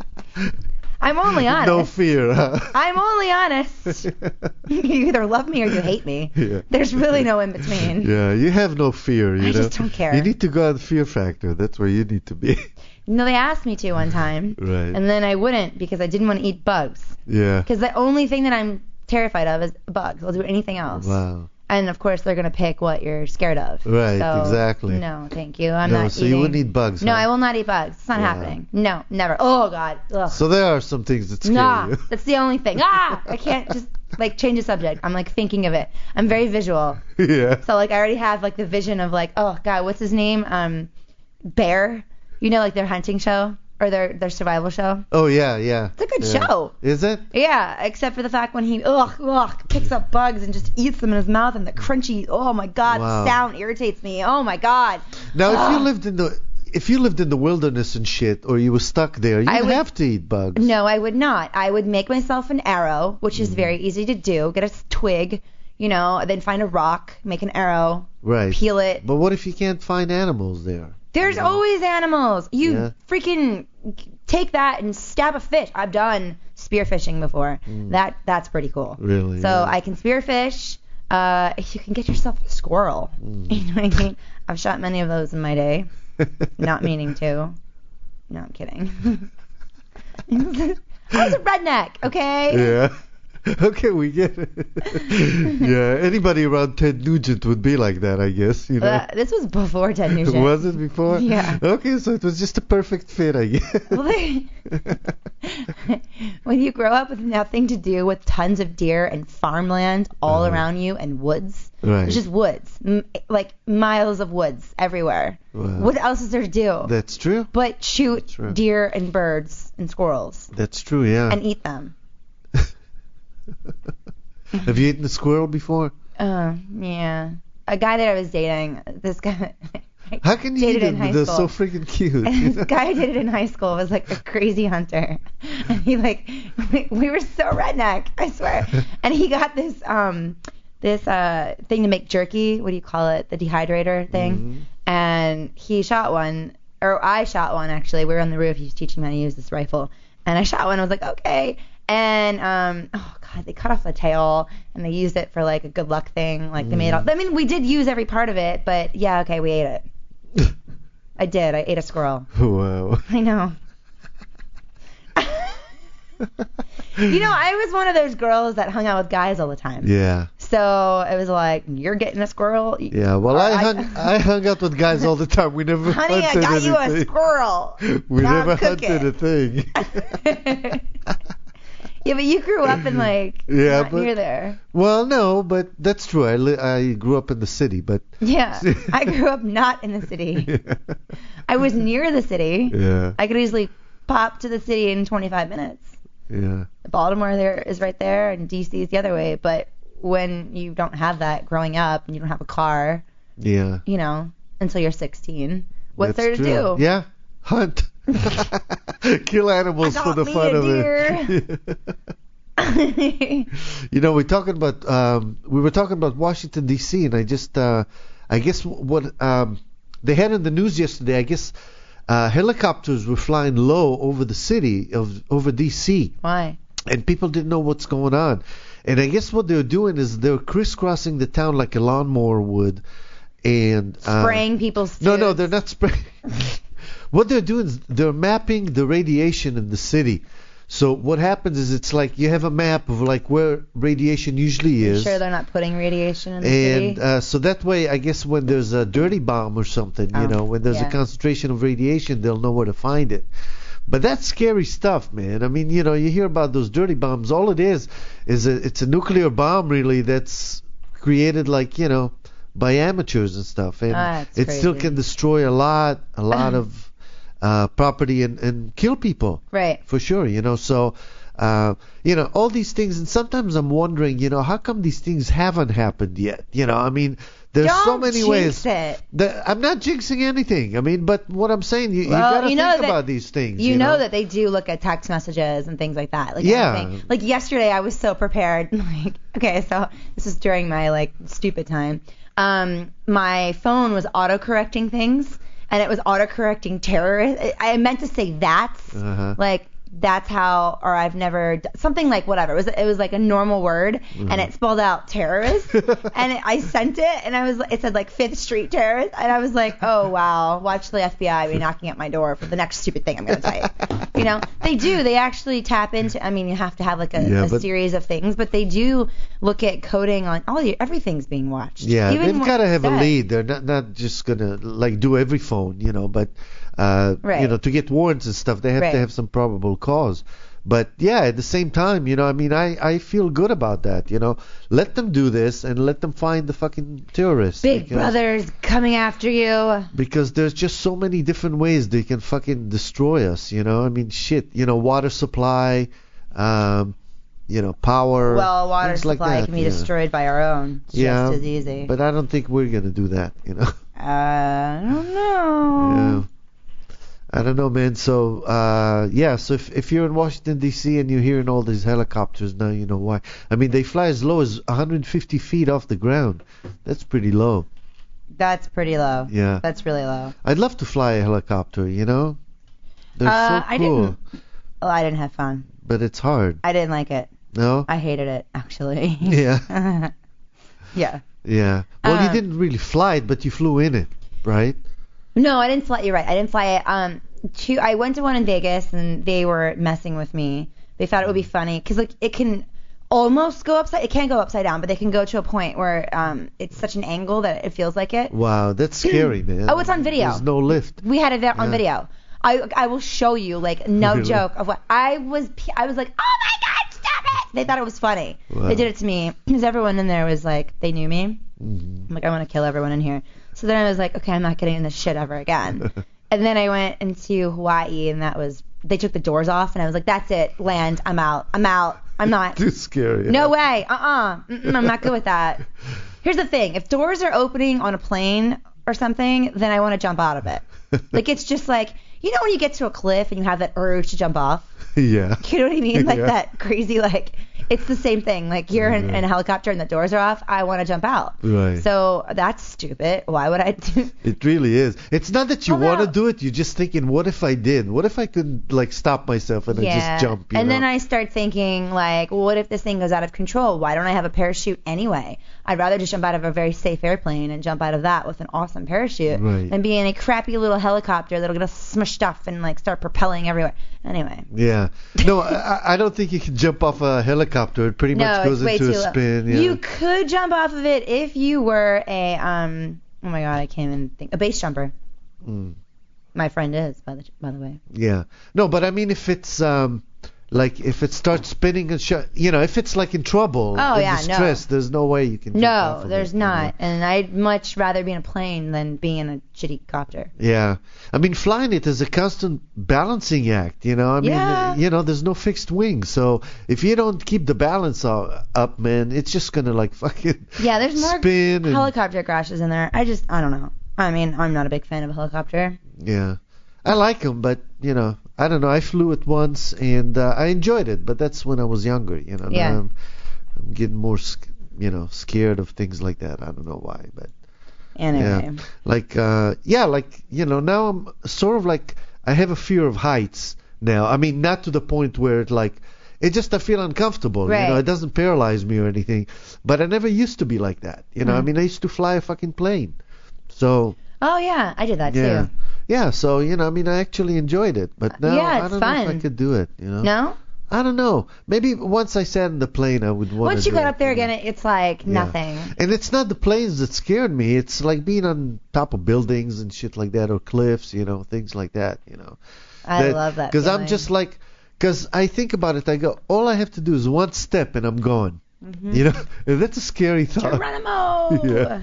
Speaker 5: I'm only honest.
Speaker 4: No fear, huh?
Speaker 5: I'm only honest. You either love me or you hate me.
Speaker 4: Yeah.
Speaker 5: There's really no in between.
Speaker 4: Yeah, you have no fear, you
Speaker 5: I
Speaker 4: know.
Speaker 5: just don't care.
Speaker 4: You need to go on Fear Factor. That's where you need to be.
Speaker 5: You know, they asked me to one time,
Speaker 4: Right.
Speaker 5: and then I wouldn't because I didn't want to eat bugs.
Speaker 4: Yeah.
Speaker 5: Because the only thing that I'm terrified of is bugs. I'll do anything else.
Speaker 4: Wow.
Speaker 5: And of course, they're gonna pick what you're scared of.
Speaker 4: Right,
Speaker 5: So,
Speaker 4: exactly.
Speaker 5: No, thank you. I'm
Speaker 4: No,
Speaker 5: not
Speaker 4: so
Speaker 5: eating.
Speaker 4: you wouldn't eat bugs,
Speaker 5: No,
Speaker 4: huh?
Speaker 5: I will not eat bugs. It's not
Speaker 4: Wow.
Speaker 5: happening. No, never. Oh God. Ugh.
Speaker 4: So there are some things that scare
Speaker 5: Nah,
Speaker 4: you.
Speaker 5: that's the only thing. Ah, I can't just like change the subject. I'm like thinking of it. I'm very visual.
Speaker 4: Yeah.
Speaker 5: So like I already have like the vision of like, oh God, what's his name? Um, Bear. You know, like their hunting show or their their survival show.
Speaker 4: Oh, yeah, yeah.
Speaker 5: It's a good
Speaker 4: Yeah.
Speaker 5: show.
Speaker 4: Is it?
Speaker 5: Yeah, except for the fact when he ugh ugh picks up bugs and just eats them in his mouth and the crunchy. Oh my God,
Speaker 4: Wow.
Speaker 5: the sound irritates me. Oh my God.
Speaker 4: Now, if you
Speaker 5: Ugh.
Speaker 4: lived in the if you lived in the wilderness and shit, or you were stuck there, you'd
Speaker 5: I would-
Speaker 4: have to eat bugs.
Speaker 5: No, I would not. I would make myself an arrow, which is very easy to do. Get a s- twig, you know, then find a rock, make an arrow,
Speaker 4: Right.
Speaker 5: peel it.
Speaker 4: But what if you can't find animals there?
Speaker 5: There's always animals. You
Speaker 4: Yeah.
Speaker 5: freaking take that and stab a fish. I've done spearfishing before. That that's pretty cool.
Speaker 4: Really?
Speaker 5: So
Speaker 4: yeah.
Speaker 5: I can spearfish. Uh, if you can get yourself a squirrel, you know what I mean. I've shot many of those in my day, not meaning to. No, I'm kidding. I was a redneck, okay?
Speaker 4: Yeah. Okay, we get it. Yeah, anybody around Ted Nugent would be like that, I guess. You know.
Speaker 5: Uh, this was before Ted Nugent.
Speaker 4: Was it before?
Speaker 5: Yeah.
Speaker 4: Okay, so it was just a perfect fit, I guess.
Speaker 5: Well, they, when you grow up with nothing to do with tons of deer and farmland all
Speaker 4: Uh-huh.
Speaker 5: around you and woods,
Speaker 4: Right.
Speaker 5: it's just woods, m- like miles of woods everywhere.
Speaker 4: Wow.
Speaker 5: What else is there to do?
Speaker 4: That's true.
Speaker 5: But shoot
Speaker 4: That's true.
Speaker 5: deer and birds and squirrels
Speaker 4: That's true, yeah.
Speaker 5: and eat them.
Speaker 4: Have you eaten a squirrel before?
Speaker 5: Uh, yeah. A guy that I was dating, this guy. I
Speaker 4: How can you
Speaker 5: dated
Speaker 4: eat
Speaker 5: in
Speaker 4: them?
Speaker 5: high
Speaker 4: They're
Speaker 5: school.
Speaker 4: so freaking cute.
Speaker 5: And this guy I dated in high school was like a crazy hunter, and he like we, we were so redneck, I swear. And he got this um this uh thing to make jerky. What do you call it? The dehydrator thing.
Speaker 4: Mhm.
Speaker 5: And he shot one, or I shot one actually. We were on the roof. He was teaching me how to use this rifle, and I shot one. I was like, okay. And um oh god, they cut off the tail and they used it for like a good luck thing. Like they made all. I mean, we did use every part of it, but yeah, okay, we ate it. I did. I ate a squirrel.
Speaker 4: Wow.
Speaker 5: I know. You know, I was one of those girls that hung out with guys all the time.
Speaker 4: Yeah.
Speaker 5: So it was like, you're getting a squirrel.
Speaker 4: Yeah. Well,
Speaker 5: Or
Speaker 4: I hung I hung out with guys all the time. We never
Speaker 5: Honey, I
Speaker 4: hunted
Speaker 5: got you a
Speaker 4: anything.
Speaker 5: squirrel.
Speaker 4: We
Speaker 5: Now
Speaker 4: never
Speaker 5: cook
Speaker 4: hunted
Speaker 5: it.
Speaker 4: a thing.
Speaker 5: Yeah, but you grew up in like
Speaker 4: Yeah,
Speaker 5: not
Speaker 4: but-
Speaker 5: near there.
Speaker 4: Well, no, but that's true. I li- I grew up in the city, but
Speaker 5: Yeah, I grew up not in the city. I was near the city.
Speaker 4: yeah,
Speaker 5: I could easily pop to the city in twenty-five minutes.
Speaker 4: yeah,
Speaker 5: Baltimore there is right there, and D C is the other way. But when you don't have that growing up, and you don't have a car,
Speaker 4: yeah.
Speaker 5: you know, until you're sixteen, what's
Speaker 4: That's
Speaker 5: there to
Speaker 4: true.
Speaker 5: do?
Speaker 4: Yeah, hunt, kill animals
Speaker 5: I
Speaker 4: for
Speaker 5: got
Speaker 4: the
Speaker 5: me
Speaker 4: fun
Speaker 5: a
Speaker 4: of it. You know, we're talking about um, we were talking about Washington D C, and I just uh, I guess what um, they had in the news yesterday. I guess uh, helicopters were flying low over the city of over D C.
Speaker 5: Why?
Speaker 4: And people didn't know what's going on. And I guess what they're doing is they're crisscrossing the town like a lawnmower would, and uh,
Speaker 5: Spraying people's
Speaker 4: No, no,
Speaker 5: suits?
Speaker 4: they're not spraying. What they're doing is they're mapping the radiation in the city. So what happens is it's like you have a map of like where radiation usually is.
Speaker 5: Sure, they're not putting radiation in the
Speaker 4: And
Speaker 5: city.
Speaker 4: uh, so that way, I guess when there's a dirty bomb or something, you
Speaker 5: Oh,
Speaker 4: know, when there's
Speaker 5: yeah.
Speaker 4: a concentration of radiation, they'll know where to find it. But that's scary stuff, man. I mean, you know, you hear about those dirty bombs. All it is is a, it's a nuclear bomb, really, that's created like, you know, by amateurs and stuff. And
Speaker 5: Ah, that's
Speaker 4: it still
Speaker 5: crazy.
Speaker 4: can destroy a lot, a lot of uh, property and, and kill people.
Speaker 5: Right.
Speaker 4: For sure, you know, so, uh, you know, all these things, and sometimes I'm wondering, you know, how come these things haven't happened yet? You know, I mean, there's
Speaker 5: Don't
Speaker 4: so many
Speaker 5: jinx
Speaker 4: ways.
Speaker 5: it.
Speaker 4: that- I'm not jinxing anything. I mean, but what I'm saying, you, you
Speaker 5: Well,
Speaker 4: gotta
Speaker 5: you know
Speaker 4: think
Speaker 5: that-
Speaker 4: about these things.
Speaker 5: You,
Speaker 4: You,
Speaker 5: know, that they do look at text messages and things like that. Like
Speaker 4: Yeah.
Speaker 5: anything. Like yesterday, I was so prepared. Like, okay, so this is during my like stupid time. Um, my phone was auto-correcting things, and it was auto-correcting terrorist. I I meant to say that's
Speaker 4: Uh-huh.
Speaker 5: like that's how, or I've never d- something like whatever. It was it was like a normal word,
Speaker 4: Mm-hmm.
Speaker 5: and it spelled out terrorist, and it, I sent it, and I was it said like Fifth Street terrorist, and I was like, oh wow, watch the F B I be knocking at my door for the next stupid thing I'm gonna type. You know, they do. They actually tap into. I mean, you have to have like a,
Speaker 4: Yeah,
Speaker 5: a
Speaker 4: but-
Speaker 5: series of things, but they do look at coding on all your everything's being watched.
Speaker 4: Yeah,
Speaker 5: Even
Speaker 4: they've
Speaker 5: what
Speaker 4: got to
Speaker 5: you
Speaker 4: have a
Speaker 5: said.
Speaker 4: lead. They're not not just gonna like do every phone, you know. But uh,
Speaker 5: Right.
Speaker 4: you know, to get warrants and stuff, they have
Speaker 5: Right.
Speaker 4: to have some probable cause. But yeah, at the same time, you know, I mean, I I feel good about that. You know, let them do this and let them find the fucking terrorists.
Speaker 5: Big
Speaker 4: because,
Speaker 5: Brother's coming after you.
Speaker 4: Because there's just so many different ways they can fucking destroy us. You know, I mean, shit. You know, water supply, um, you know, power.
Speaker 5: Well, water
Speaker 4: things like
Speaker 5: supply
Speaker 4: that,
Speaker 5: can be
Speaker 4: yeah.
Speaker 5: destroyed by our own. It's
Speaker 4: Yeah,
Speaker 5: just as easy.
Speaker 4: But I don't think we're gonna do that. You know.
Speaker 5: Uh, I don't know.
Speaker 4: Yeah. I don't know, man. So, uh, yeah, so if, if you're in Washington, D C and you're hearing all these helicopters, now you know why. I mean, they fly as low as one hundred fifty feet off the ground. That's pretty low.
Speaker 5: That's pretty low.
Speaker 4: Yeah.
Speaker 5: That's really low.
Speaker 4: I'd love to fly a helicopter, you know? They're
Speaker 5: Uh,
Speaker 4: so
Speaker 5: I
Speaker 4: cool.
Speaker 5: didn't. Oh, I didn't have fun.
Speaker 4: But it's hard.
Speaker 5: I didn't like it.
Speaker 4: No?
Speaker 5: I hated it, actually.
Speaker 4: Yeah.
Speaker 5: Yeah.
Speaker 4: Yeah. Well, you
Speaker 5: Uh,
Speaker 4: didn't really fly it, but you flew in it, right?
Speaker 5: No, I didn't fly. You're right. I didn't fly it. Um, two. I went to one in Vegas, and they were messing with me. They thought it would be funny because like it can almost go upside. It can't go upside down, but they can go to a point where um it's such an angle that it feels like it.
Speaker 4: Wow, that's scary, man.
Speaker 5: Oh, it's on video.
Speaker 4: There's no lift.
Speaker 5: We had it there on
Speaker 4: Yeah.
Speaker 5: video. I I will show you like no
Speaker 4: Really?
Speaker 5: joke of what I was. I was like, oh my god, stop it! They thought it was funny.
Speaker 4: Wow.
Speaker 5: They did it to me because everyone in there was like, they knew me.
Speaker 4: Mhm.
Speaker 5: I'm like, I want to kill everyone in here. So then I was like, okay, I'm not getting in this shit ever again. And then I went into Hawaii, and that was, they took the doors off, and I was like, that's it, land, I'm out, I'm out, I'm not.
Speaker 4: Too scary.
Speaker 5: No way, uh-uh, Mm-mm, I'm not good with that. Here's the thing, if doors are opening on a plane or something, then I want to jump out of it. Like, it's just like, you know when you get to a cliff and you have that urge to jump off?
Speaker 4: Yeah.
Speaker 5: You know what I mean? Like
Speaker 4: Yeah.
Speaker 5: that crazy, like, it's the same thing. Like, you're in, in a helicopter and the doors are off, I want to jump out.
Speaker 4: Right.
Speaker 5: So that's stupid. Why would I do?
Speaker 4: It really is. It's not that you
Speaker 5: Although-
Speaker 4: want to do it. You're just thinking, what if I did? What if I could like stop myself and I just jump? You
Speaker 5: and
Speaker 4: know?
Speaker 5: then I start thinking, like, well, what if this thing goes out of control? Why don't I have a parachute anyway? I'd rather just jump out of a very safe airplane and jump out of that with an awesome parachute
Speaker 4: Right.
Speaker 5: than be in a crappy little helicopter that'll get us smushed off and like start propelling everywhere. Anyway.
Speaker 4: Yeah. No, I, I don't think you can jump off a helicopter. It pretty
Speaker 5: No,
Speaker 4: much goes
Speaker 5: it's way
Speaker 4: into
Speaker 5: too
Speaker 4: a
Speaker 5: low.
Speaker 4: spin. Yeah.
Speaker 5: You could jump off of it if you were a um. Oh my god, I can't even think. A base jumper.
Speaker 4: Mm.
Speaker 5: My friend is, by the by the way.
Speaker 4: Yeah. No, but I mean, if it's um, like if it starts spinning and sh- you know, if it's like in trouble,
Speaker 5: Oh,
Speaker 4: in
Speaker 5: yeah, no.
Speaker 4: distress, there's no way you can. jump off
Speaker 5: No,
Speaker 4: of
Speaker 5: there's
Speaker 4: it, you know?
Speaker 5: not. And I'd much rather be in a plane than be in a shitty copter.
Speaker 4: Yeah. I mean, flying it is a constant balancing act, you know. I mean,
Speaker 5: Yeah.
Speaker 4: you know, there's no fixed wing. So if you don't keep the balance o- up, man, it's just going to like fucking
Speaker 5: Yeah, there's more
Speaker 4: spin and
Speaker 5: helicopter crashes in there. I just, I don't know. I mean, I'm not a big fan of a helicopter.
Speaker 4: yeah. I like them, but, you know, I don't know. I flew it once and uh, I enjoyed it, but that's when I was younger, you know.
Speaker 5: Yeah.
Speaker 4: Now I'm, I'm getting more, sc- you know, scared of things like that. I don't know why, but
Speaker 5: Anyway.
Speaker 4: yeah. Like, uh, yeah, like, you know, now I'm sort of like, I have a fear of heights now. I mean, not to the point where it like, it just, I feel uncomfortable,
Speaker 5: Right.
Speaker 4: you know, it doesn't paralyze me or anything, but I never used to be like that, you know, I
Speaker 5: Mhm.
Speaker 4: mean, I used to fly a fucking plane. So,
Speaker 5: Oh, yeah, I did that
Speaker 4: yeah.
Speaker 5: too.
Speaker 4: Yeah, so, you know, I mean, I actually enjoyed it, but now
Speaker 5: Yeah,
Speaker 4: I
Speaker 5: it's
Speaker 4: don't know if I
Speaker 5: fun.
Speaker 4: could do it, you know.
Speaker 5: No?
Speaker 4: I don't know. Maybe once I sat in the plane, I would want to
Speaker 5: Once you
Speaker 4: do
Speaker 5: got
Speaker 4: it,
Speaker 5: up there
Speaker 4: you know.
Speaker 5: again, it- it's like
Speaker 4: Yeah.
Speaker 5: nothing.
Speaker 4: And it's not the planes that scared me. It's like being on top of buildings and shit like that, or cliffs, you know, things like that, you know.
Speaker 5: I love that.
Speaker 4: Because I'm
Speaker 5: feeling.
Speaker 4: just like, because I think about it, I go, all I have to do is one step and I'm gone.
Speaker 5: Mhm.
Speaker 4: You know, and that's a scary thought.
Speaker 5: Geronimo!
Speaker 4: Yeah.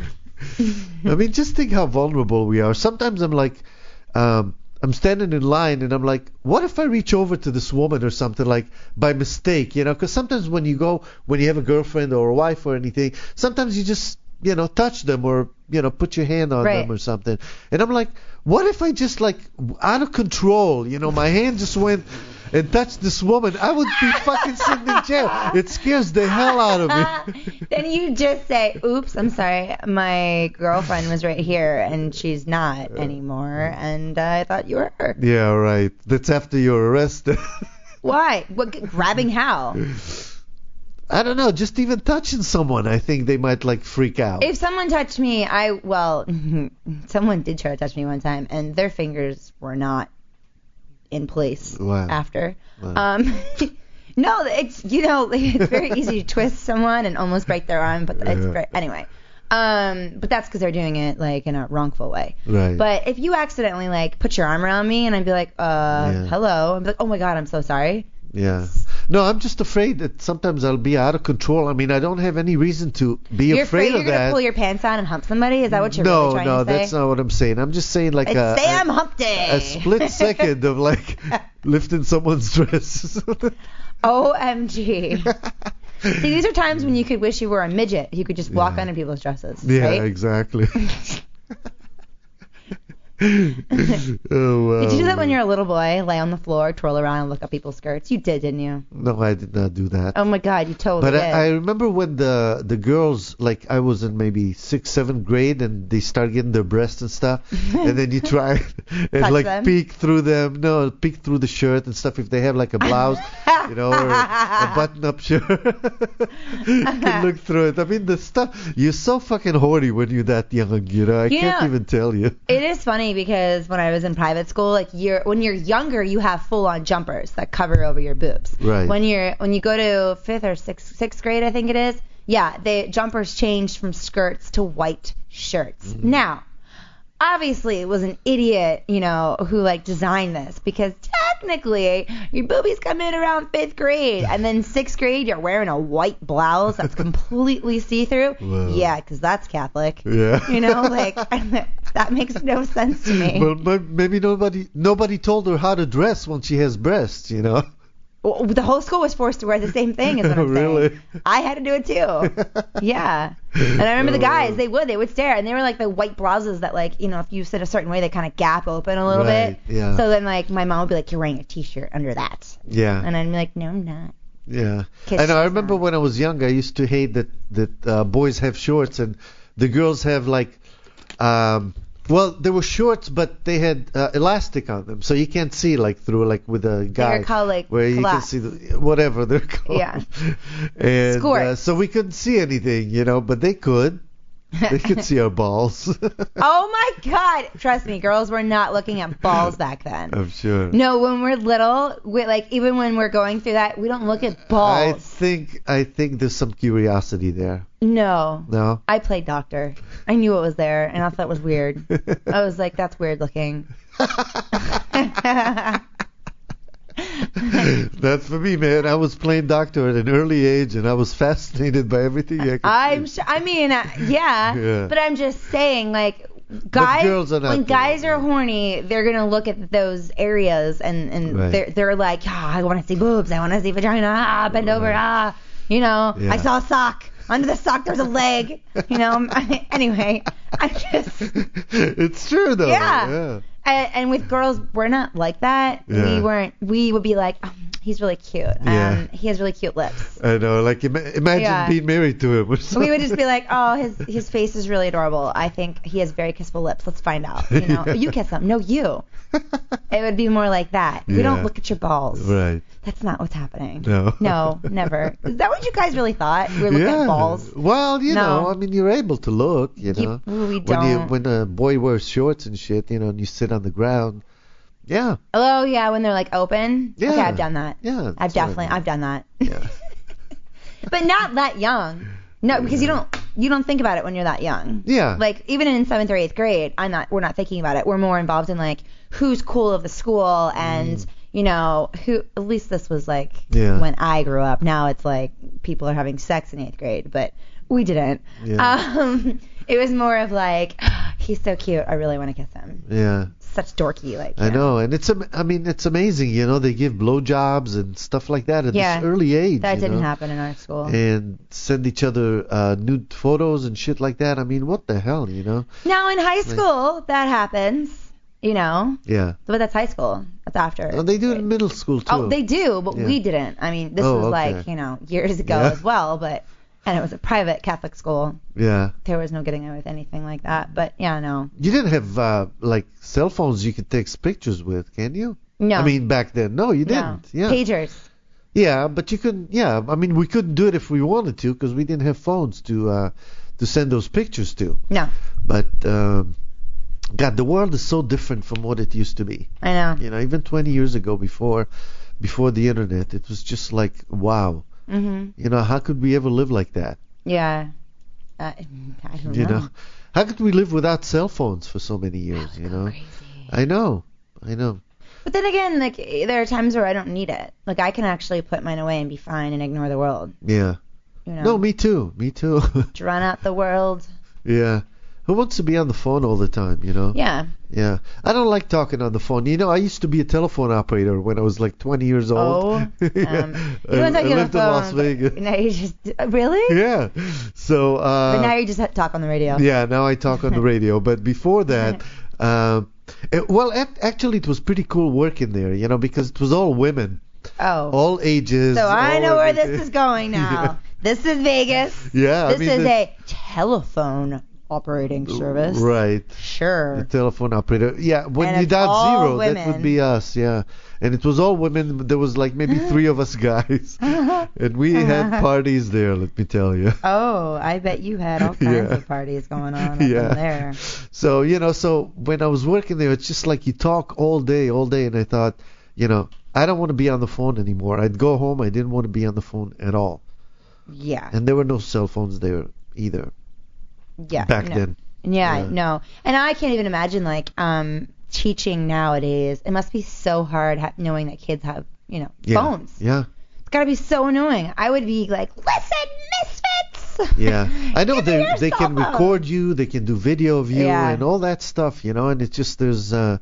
Speaker 4: I mean, just think how vulnerable we are. Sometimes I'm like, um, I'm standing in line and I'm like, what if I reach over to this woman or something, like by mistake, you know? Because sometimes when you go, when you have a girlfriend or a wife or anything, sometimes you just, you know, touch them or, you know, put your hand on
Speaker 5: Right.
Speaker 4: them or something. And I'm like, what if I just like out of control, you know, my hand just went and touched this woman? I would be fucking sitting in jail. It scares the hell out of me.
Speaker 5: Then you just say, oops, I'm sorry, my girlfriend was right here and she's not anymore, and uh, I thought you were her.
Speaker 4: Yeah, right. That's after you're arrested.
Speaker 5: Why? What? Grabbing how?
Speaker 4: I don't know. Just even touching someone, I think they might like freak out.
Speaker 5: If someone touched me, I, well, someone did try to touch me one time, and their fingers were not in place
Speaker 4: Wow.
Speaker 5: after.
Speaker 4: Wow.
Speaker 5: Um, no, it's, you know, it's very easy to twist someone and almost break their arm, but it's
Speaker 4: Yeah.
Speaker 5: very, anyway. Um, but that's because they're doing it like in a wrongful way.
Speaker 4: Right.
Speaker 5: But if you accidentally like put your arm around me and I'd be like, uh,
Speaker 4: Yeah.
Speaker 5: hello, I'd be like, oh my god, I'm so sorry.
Speaker 4: Yeah. No, I'm just afraid that sometimes I'll be out of control. I mean, I don't have any reason to be
Speaker 5: You're
Speaker 4: afraid,
Speaker 5: afraid you're
Speaker 4: of
Speaker 5: gonna
Speaker 4: that.
Speaker 5: pull your pants down and hump somebody? Is that what you're
Speaker 4: no,
Speaker 5: really trying
Speaker 4: no,
Speaker 5: to say?
Speaker 4: that's not what I'm saying. I'm just saying like
Speaker 5: It's
Speaker 4: a,
Speaker 5: Sam
Speaker 4: a,
Speaker 5: Hump Day.
Speaker 4: a split second of like lifting someone's dress.
Speaker 5: O M G. See, these are times when you could wish you were a midget. You could just walk
Speaker 4: Yeah.
Speaker 5: under people's dresses.
Speaker 4: Yeah,
Speaker 5: right?
Speaker 4: exactly. Oh, wow.
Speaker 5: Did you do that when you were a little boy? Lay on the floor, twirl around, and look at people's skirts? You did, didn't you?
Speaker 4: No, I did not do that.
Speaker 5: Oh my God, you totally
Speaker 4: But
Speaker 5: did.
Speaker 4: I, I remember when the the girls, like I was in maybe sixth, seventh grade, and they start getting their breasts and stuff, and then you try and
Speaker 5: Touch
Speaker 4: like
Speaker 5: them?
Speaker 4: peek through them, no, peek through the shirt and stuff if they have like a blouse, you know, or a button-up shirt. You can look through it. I mean, the stuff, you're so fucking horny when you're that young, you know. I
Speaker 5: You
Speaker 4: can't
Speaker 5: know,
Speaker 4: even tell you.
Speaker 5: It is funny because when I was in private school, like you're when you're younger, you have full-on jumpers that cover over your boobs.
Speaker 4: Right.
Speaker 5: When you're when you go to fifth or sixth sixth grade, I think it is. Yeah, the jumpers changed from skirts to white shirts.
Speaker 4: Mm.
Speaker 5: Now, obviously, it was an idiot, you know, who like designed this because technically your boobies come in around fifth grade, and then sixth grade you're wearing a white blouse that's completely see-through.
Speaker 4: Wow.
Speaker 5: Yeah, because that's Catholic.
Speaker 4: Yeah.
Speaker 5: You know, like that makes no sense to me.
Speaker 4: Well, but maybe nobody nobody told her how to dress when she has breasts, you know.
Speaker 5: Well, the whole school was forced to wear the same thing, is what I'm
Speaker 4: Really?
Speaker 5: saying. I had to do it too. Yeah. And I remember the guys, they would, they would stare, and they were like the white blouses that, like, you know, if you sit a certain way, they kind of gap open a little
Speaker 4: Right,
Speaker 5: bit.
Speaker 4: yeah.
Speaker 5: So then, like, my mom would be like, you're wearing a t-shirt under that.
Speaker 4: Yeah.
Speaker 5: And I'd be like, no, I'm not.
Speaker 4: Yeah.
Speaker 5: Kids
Speaker 4: And I
Speaker 5: should
Speaker 4: remember
Speaker 5: not.
Speaker 4: when I was young, I used to hate that that uh, boys have shorts and the girls have like, um, well, they were shorts, but they had uh, elastic on them, so you can't see like through like with a guy
Speaker 5: They're called, like,
Speaker 4: where you can
Speaker 5: culottes.
Speaker 4: see the, whatever they're called.
Speaker 5: Yeah.
Speaker 4: And uh,
Speaker 5: Skirts.
Speaker 4: so we couldn't see anything, you know, but they could. They could see our balls.
Speaker 5: Oh my God. Trust me, girls were not looking at balls back then.
Speaker 4: I'm sure.
Speaker 5: No, when we're little, we, like, even when we're going through that, we don't look at
Speaker 4: I
Speaker 5: balls.
Speaker 4: think I think there's some curiosity there.
Speaker 5: No.
Speaker 4: No.
Speaker 5: I played doctor. I knew it was there, and I thought it was weird. I was like, that's weird looking.
Speaker 4: That's for me, man. I was playing doctor at an early age, and I was fascinated by everything I could
Speaker 5: I'm
Speaker 4: see.
Speaker 5: sure, I mean, uh, yeah,
Speaker 4: Yeah.
Speaker 5: but I'm just saying, like, guys,
Speaker 4: girls are not
Speaker 5: when
Speaker 4: doing
Speaker 5: guys
Speaker 4: it.
Speaker 5: are horny, they're going to look at those areas, and, and
Speaker 4: Right.
Speaker 5: they're, they're like, ah, I want to see boobs, I want to see vagina, ah, bend over,
Speaker 4: Right.
Speaker 5: ah, you know,
Speaker 4: Yeah.
Speaker 5: I saw a sock. Under the sock, there's a leg. You know, anyway, I just,
Speaker 4: It's true, though.
Speaker 5: Yeah.
Speaker 4: Yeah.
Speaker 5: and, and with girls, we're not like that.
Speaker 4: Yeah.
Speaker 5: We weren't, we would be like, oh, he's really cute.
Speaker 4: Yeah.
Speaker 5: Um, he has really cute lips.
Speaker 4: I know. Like, ima- imagine
Speaker 5: Yeah.
Speaker 4: being married to him or something.
Speaker 5: We would just be like, oh, his his face is really adorable. I think he has very kissable lips. Let's find out. You know, you kiss him. No, you. It would be more like that. We
Speaker 4: Yeah.
Speaker 5: don't look at your balls.
Speaker 4: Right.
Speaker 5: That's not what's happening.
Speaker 4: No.
Speaker 5: No, never. Is that what you guys really thought? We were looking
Speaker 4: Yeah.
Speaker 5: at balls.
Speaker 4: Well, you
Speaker 5: No.
Speaker 4: know, I mean, you're able to look, you
Speaker 5: You-
Speaker 4: know.
Speaker 5: we
Speaker 4: When you
Speaker 5: don't.
Speaker 4: when a boy wears shorts and shit, you know, and you sit on the ground. Yeah.
Speaker 5: Oh yeah, when they're like open.
Speaker 4: Yeah.
Speaker 5: Okay, I've done that.
Speaker 4: Yeah.
Speaker 5: I've
Speaker 4: that's what I
Speaker 5: definitely,
Speaker 4: mean.
Speaker 5: I've done that.
Speaker 4: Yeah.
Speaker 5: But not that young. No, because you don't you don't think about it when you're that young.
Speaker 4: Yeah.
Speaker 5: Like even in seventh or eighth grade, I'm not. We're not thinking about it. We're more involved in like who's cool of the school and
Speaker 4: Mm.
Speaker 5: you know who. At least this was like
Speaker 4: Yeah.
Speaker 5: when I grew up. Now it's like people are having sex in eighth grade, but we didn't.
Speaker 4: Yeah.
Speaker 5: Um, it was more of like he's so cute. I really want to kiss him.
Speaker 4: Yeah.
Speaker 5: Such dorky like.
Speaker 4: I
Speaker 5: you
Speaker 4: know, and it's am- I mean it's amazing, you know. They give blowjobs and stuff like that at
Speaker 5: Yeah.
Speaker 4: this early age.
Speaker 5: That
Speaker 4: you
Speaker 5: didn't
Speaker 4: know?
Speaker 5: happen in our school.
Speaker 4: And send each other uh, nude photos and shit like that. I mean, what the hell, you know?
Speaker 5: Now in high school that happens. You know,
Speaker 4: Yeah.
Speaker 5: but that's high school. That's after.
Speaker 4: Oh, they do it in middle school too.
Speaker 5: Oh, they do, but
Speaker 4: Yeah.
Speaker 5: we didn't. I mean, this
Speaker 4: Oh,
Speaker 5: was
Speaker 4: okay.
Speaker 5: like, you know, years ago
Speaker 4: Yeah.
Speaker 5: as well, but, and it was a private Catholic school.
Speaker 4: Yeah.
Speaker 5: There was no getting away with anything like that, but yeah, no.
Speaker 4: You didn't have uh, like cell phones you could take pictures with, can you?
Speaker 5: No.
Speaker 4: I mean, back then, no, you
Speaker 5: no.
Speaker 4: didn't. Yeah.
Speaker 5: Pagers.
Speaker 4: Yeah, but you couldn't. Yeah, I mean, we couldn't do it if we wanted to because we didn't have phones to uh, to send those pictures to.
Speaker 5: No.
Speaker 4: But um, God, the world is so different from what it used to be.
Speaker 5: I know.
Speaker 4: You know, even twenty years ago, before before the internet, it was just like, wow.
Speaker 5: Mhm.
Speaker 4: You know, how could we ever live like that?
Speaker 5: Yeah. Uh, I don't
Speaker 4: You
Speaker 5: know.
Speaker 4: know, how could we live without cell phones for so many years? You know,
Speaker 5: Crazy.
Speaker 4: I know, I know.
Speaker 5: But then again, like, there are times where I don't need it. Like, I can actually put mine away and be fine and ignore the world.
Speaker 4: Yeah.
Speaker 5: You know?
Speaker 4: No, me too. Me too.
Speaker 5: Drown out the world.
Speaker 4: Yeah. Who wants to be on the phone all the time, you know?
Speaker 5: Yeah.
Speaker 4: Yeah. I don't like talking on the phone. You know, I used to be a telephone operator when I was like twenty years old.
Speaker 5: Oh. Um,
Speaker 4: Yeah.
Speaker 5: you want to
Speaker 4: I
Speaker 5: talk on the
Speaker 4: lived in Las
Speaker 5: phone,
Speaker 4: Vegas.
Speaker 5: but Now you just, really?
Speaker 4: Yeah. So, uh,
Speaker 5: But now you just ha- talk on the radio.
Speaker 4: yeah, now I talk on the radio. But before that, um, it, well, ac- actually, it was pretty cool working there, you know, because it was all women,
Speaker 5: Oh.
Speaker 4: all ages.
Speaker 5: So I
Speaker 4: all
Speaker 5: know where this
Speaker 4: everything.
Speaker 5: is going now. This is Vegas.
Speaker 4: Yeah, I
Speaker 5: This
Speaker 4: mean,
Speaker 5: is
Speaker 4: the-
Speaker 5: a telephone operating service.
Speaker 4: Right.
Speaker 5: Sure.
Speaker 4: The telephone operator. Yeah, when
Speaker 5: And
Speaker 4: you
Speaker 5: it's
Speaker 4: dial
Speaker 5: all
Speaker 4: zero, that
Speaker 5: women.
Speaker 4: would be us. Yeah, and it was all women. There was like maybe three of us guys, and we had parties there. Let me tell you.
Speaker 5: Oh, I bet you had all kinds
Speaker 4: Yeah.
Speaker 5: of parties going on up
Speaker 4: Yeah.
Speaker 5: in there.
Speaker 4: So you know, so when I was working there, it's just like you talk all day, all day, and I thought, you know, I don't want to be on the phone anymore. I'd go home, I didn't want to be on the phone at all,
Speaker 5: Yeah.
Speaker 4: and there were no cell phones there either
Speaker 5: Yeah.
Speaker 4: back
Speaker 5: no.
Speaker 4: then.
Speaker 5: Yeah,
Speaker 4: Yeah.
Speaker 5: no. And I can't even imagine like um teaching nowadays. It must be so hard ha- knowing that kids have, you know,
Speaker 4: Yeah.
Speaker 5: phones.
Speaker 4: Yeah.
Speaker 5: It's got to be so annoying. I would be like, "Listen, misfits."
Speaker 4: Yeah, I know
Speaker 5: Give me
Speaker 4: they
Speaker 5: your
Speaker 4: they
Speaker 5: cell
Speaker 4: can
Speaker 5: phone.
Speaker 4: record you, they can do video of you
Speaker 5: Yeah.
Speaker 4: and all that stuff, you know, and it's just there's uh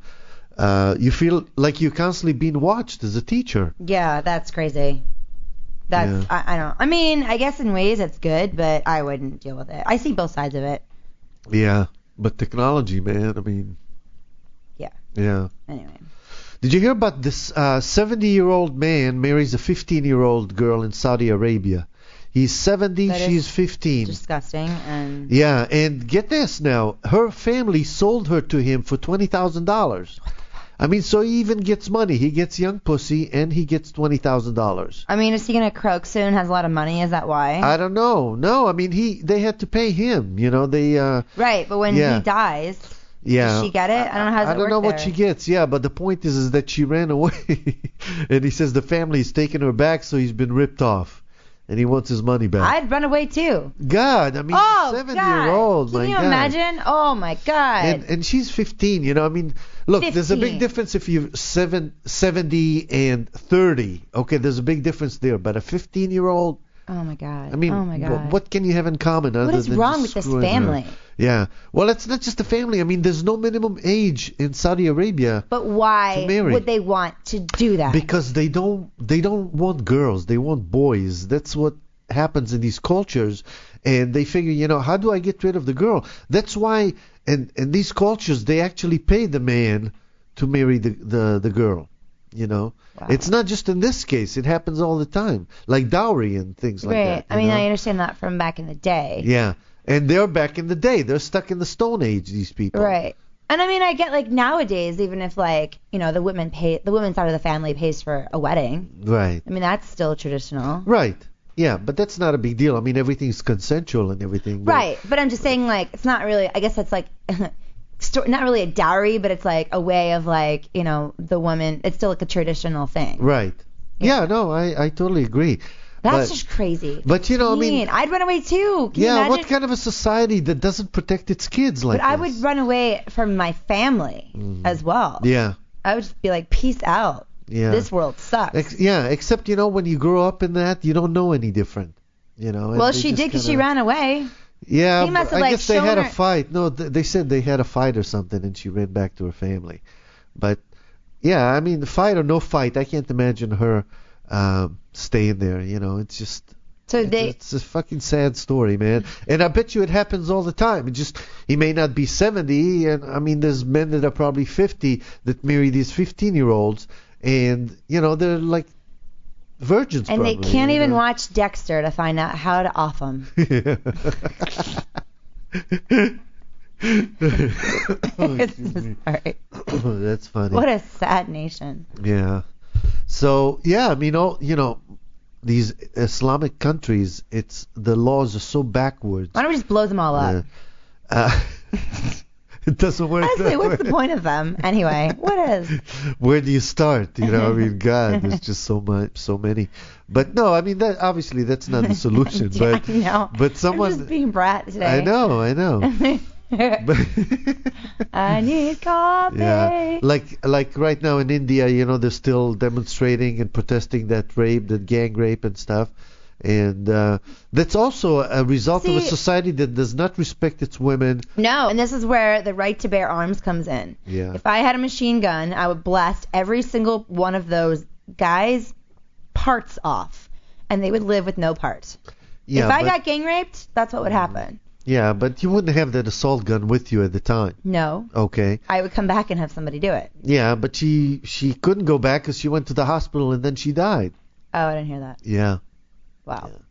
Speaker 4: uh you feel like you're constantly being watched as a teacher.
Speaker 5: Yeah, that's crazy. That's
Speaker 4: Yeah.
Speaker 5: I, I don't. I mean, I guess in ways it's good, but I wouldn't deal with it. I see both sides of it.
Speaker 4: Yeah, but technology, man, I mean,
Speaker 5: Yeah.
Speaker 4: yeah.
Speaker 5: Anyway.
Speaker 4: Did you hear about this uh seventy-year-old man marries a fifteen-year-old girl in Saudi Arabia? He's seventy,
Speaker 5: That is
Speaker 4: she's fifteen.
Speaker 5: Disgusting and
Speaker 4: Yeah, and get this now, her family sold her to him for twenty thousand dollars. I mean, so he even gets money. He gets young pussy, and he gets twenty thousand dollars.
Speaker 5: I mean, is he gonna croak soon? Has a lot of money? Is that why?
Speaker 4: I don't know. No, I mean, he they had to pay him. You know, they. Uh,
Speaker 5: right, but when
Speaker 4: Yeah.
Speaker 5: he dies,
Speaker 4: yeah.
Speaker 5: does she get it? I don't know how does
Speaker 4: I
Speaker 5: it
Speaker 4: don't
Speaker 5: work
Speaker 4: know what
Speaker 5: there.
Speaker 4: she gets. Yeah, but the point is, is that she ran away, and he says the family's taken her back, so he's been ripped off, and he wants his money back.
Speaker 5: I'd run away too.
Speaker 4: God, I mean,
Speaker 5: Oh
Speaker 4: seven-year-old,
Speaker 5: God!
Speaker 4: my
Speaker 5: Can you
Speaker 4: God.
Speaker 5: imagine? Oh my God!
Speaker 4: And and she's fifteen, you know. I mean, look, there's a big
Speaker 5: fifteen.
Speaker 4: difference if you're seven, seventy and thirty. Okay, there's a big difference there. But a fifteen-year-old,
Speaker 5: oh my God!
Speaker 4: I mean,
Speaker 5: oh my
Speaker 4: wh-
Speaker 5: God!
Speaker 4: what can you have in common other
Speaker 5: What is
Speaker 4: than
Speaker 5: wrong
Speaker 4: just
Speaker 5: with this
Speaker 4: screwing her?
Speaker 5: family?
Speaker 4: Yeah. Well, it's not just the family. I mean, there's no minimum age in Saudi Arabia
Speaker 5: But why
Speaker 4: to marry.
Speaker 5: would they want to do that?
Speaker 4: because they don't they don't want girls. They want boys. That's what happens in these cultures. And they figure, you know, how do I get rid of the girl? That's why in in these cultures they actually pay the man to marry the the, the girl. You know,
Speaker 5: Wow.
Speaker 4: it's not just in this case. It happens all the time, like dowry and things like
Speaker 5: right.
Speaker 4: that.
Speaker 5: I
Speaker 4: you
Speaker 5: mean,
Speaker 4: know?
Speaker 5: I understand that from back in the day.
Speaker 4: Yeah, and they're back in the day. They're stuck in the Stone Age. These people.
Speaker 5: Right. And I mean, I get like nowadays, even if like you know the women pay, the women's side of the family pays for a wedding.
Speaker 4: Right.
Speaker 5: I mean, that's still traditional.
Speaker 4: Right. Yeah, but that's not a big deal. I mean, everything's consensual and everything. But
Speaker 5: Right. But I'm just saying, like, it's not really. I guess it's like. sto- Not really a dowry, but it's like a way of like, you know, the woman. It's still like a traditional thing.
Speaker 4: Right. Yeah. no, I, I totally agree.
Speaker 5: That's
Speaker 4: but,
Speaker 5: just crazy.
Speaker 4: But you know, I mean,
Speaker 5: I'd run away too. Can you
Speaker 4: yeah.
Speaker 5: imagine?
Speaker 4: What kind of a society that doesn't protect its kids like
Speaker 5: But I
Speaker 4: this?
Speaker 5: would run away from my family as well.
Speaker 4: Yeah.
Speaker 5: I would just be like, peace out.
Speaker 4: Yeah.
Speaker 5: This world sucks.
Speaker 4: Ex- yeah. Except you know, when you grow up in that, you don't know any different. You know. and
Speaker 5: well,
Speaker 4: they
Speaker 5: she
Speaker 4: just
Speaker 5: did because she
Speaker 4: kinda-
Speaker 5: ran away.
Speaker 4: Yeah,
Speaker 5: He must
Speaker 4: but
Speaker 5: have,
Speaker 4: I
Speaker 5: like,
Speaker 4: guess they had
Speaker 5: shown
Speaker 4: a
Speaker 5: her-
Speaker 4: fight. No, th- they said they had a fight or something, and she ran back to her family. But yeah, I mean, fight or no fight, I can't imagine her um, staying there. You know, it's just
Speaker 5: So
Speaker 4: it's,
Speaker 5: they.
Speaker 4: it's a fucking sad story, man. And I bet you it happens all the time. It just he may not be seventy, and I mean, there's men that are probably fifty that marry these fifteen-year-olds, and you know, they're like virgins.
Speaker 5: And
Speaker 4: probably,
Speaker 5: they can't
Speaker 4: you
Speaker 5: even
Speaker 4: know?
Speaker 5: watch Dexter to find out how to off them.
Speaker 4: Oh,
Speaker 5: It's
Speaker 4: excuse
Speaker 5: just-
Speaker 4: me.
Speaker 5: all right.
Speaker 4: That's funny.
Speaker 5: What a sad nation.
Speaker 4: Yeah. So yeah, I mean, all you know, these Islamic countries, it's the laws are so backwards.
Speaker 5: Why don't we just blow them all up?
Speaker 4: Uh, uh, it doesn't work.
Speaker 5: Honestly,
Speaker 4: that
Speaker 5: what's
Speaker 4: way.
Speaker 5: the point of them anyway? What is?
Speaker 4: Where do you start? You know, I mean, God, there's just so much, so many. But no, I mean, that obviously that's not the solution.
Speaker 5: Yeah,
Speaker 4: but
Speaker 5: I know.
Speaker 4: but someone,
Speaker 5: I'm just being brat today.
Speaker 4: I know, I know. But
Speaker 5: I need coffee.
Speaker 4: yeah, like like right now in India, you know, they're still demonstrating and protesting that rape, that gang rape and stuff, and uh, that's also a result of a
Speaker 5: See-
Speaker 4: society that does not respect its women.
Speaker 5: No, and this is where the right to bear arms comes in.
Speaker 4: Yeah.
Speaker 5: If I had a machine gun, I would blast every single one of those guys' parts off, and they would live with no parts.
Speaker 4: Yeah,
Speaker 5: if I
Speaker 4: but,
Speaker 5: got gang raped, that's what would happen.
Speaker 4: yeah, but you wouldn't have that assault gun with you at the time.
Speaker 5: No,
Speaker 4: Okay.
Speaker 5: I would come back and have somebody do it.
Speaker 4: Yeah, but she she couldn't go back because she went to the hospital and then she died.
Speaker 5: Oh, I didn't hear that.
Speaker 4: Yeah.
Speaker 5: Wow.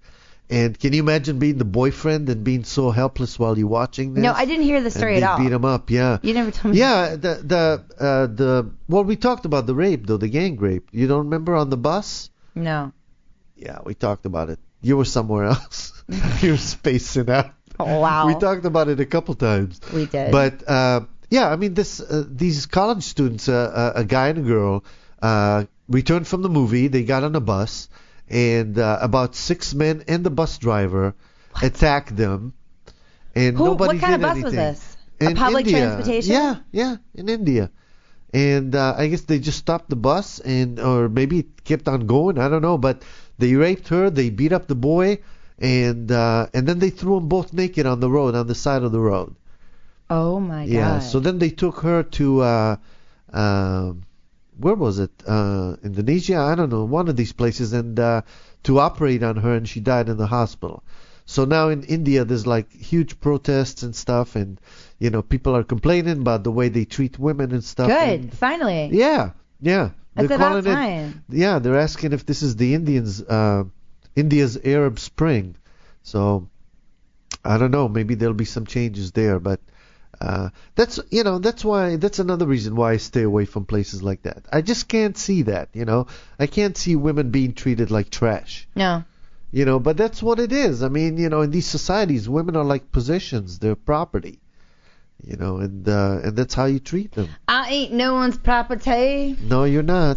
Speaker 4: And can you imagine being the boyfriend and being so helpless while you're watching this?
Speaker 5: No, I didn't hear the story
Speaker 4: and
Speaker 5: at all.
Speaker 4: They beat him up, yeah.
Speaker 5: You never told me.
Speaker 4: Yeah, the the uh, the well, we talked about the rape though, the gang rape. You don't remember on the bus?
Speaker 5: No.
Speaker 4: Yeah, we talked about it. You were somewhere else. You were spacing out.
Speaker 5: Oh, wow.
Speaker 4: We talked about it a couple times.
Speaker 5: We did.
Speaker 4: But uh, yeah, I mean, this uh, these college students, uh, uh, a guy and a girl, uh, returned from the movie. They got on a bus. And uh, about six men and the bus driver what? attacked them, and
Speaker 5: Who,
Speaker 4: nobody
Speaker 5: what kind
Speaker 4: did
Speaker 5: of bus
Speaker 4: anything.
Speaker 5: was this?
Speaker 4: In
Speaker 5: A public
Speaker 4: India.
Speaker 5: transportation?
Speaker 4: Yeah, yeah, in India. And uh, I guess they just stopped the bus, and or maybe it kept on going. I don't know, but they raped her. They beat up the boy, and uh, and then they threw them both naked on the road, on the side of the road.
Speaker 5: Oh my God.
Speaker 4: Yeah. So then they took her to. Uh, uh, Where was it? Uh, Indonesia? I don't know. One of these places, and uh, to operate on her, and she died in the hospital. So now in India, there's like huge protests and stuff, and you know people are complaining about the way they treat women and stuff.
Speaker 5: Good.
Speaker 4: And,
Speaker 5: Finally.
Speaker 4: yeah, yeah.
Speaker 5: That's
Speaker 4: They're
Speaker 5: about
Speaker 4: calling it-
Speaker 5: time.
Speaker 4: yeah, they're asking if this is the Indians, uh, India's Arab Spring. So I don't know. Maybe there'll be some changes there, but. Uh, that's you know that's why that's another reason why I stay away from places like that. I just can't see that, you know. I can't see women being treated like trash.
Speaker 5: No.
Speaker 4: You know, but that's what it is. I mean, you know, in these societies, women are like possessions, they're property. You know, and uh, and that's how you treat them.
Speaker 5: I ain't no one's property.
Speaker 4: No, you're not.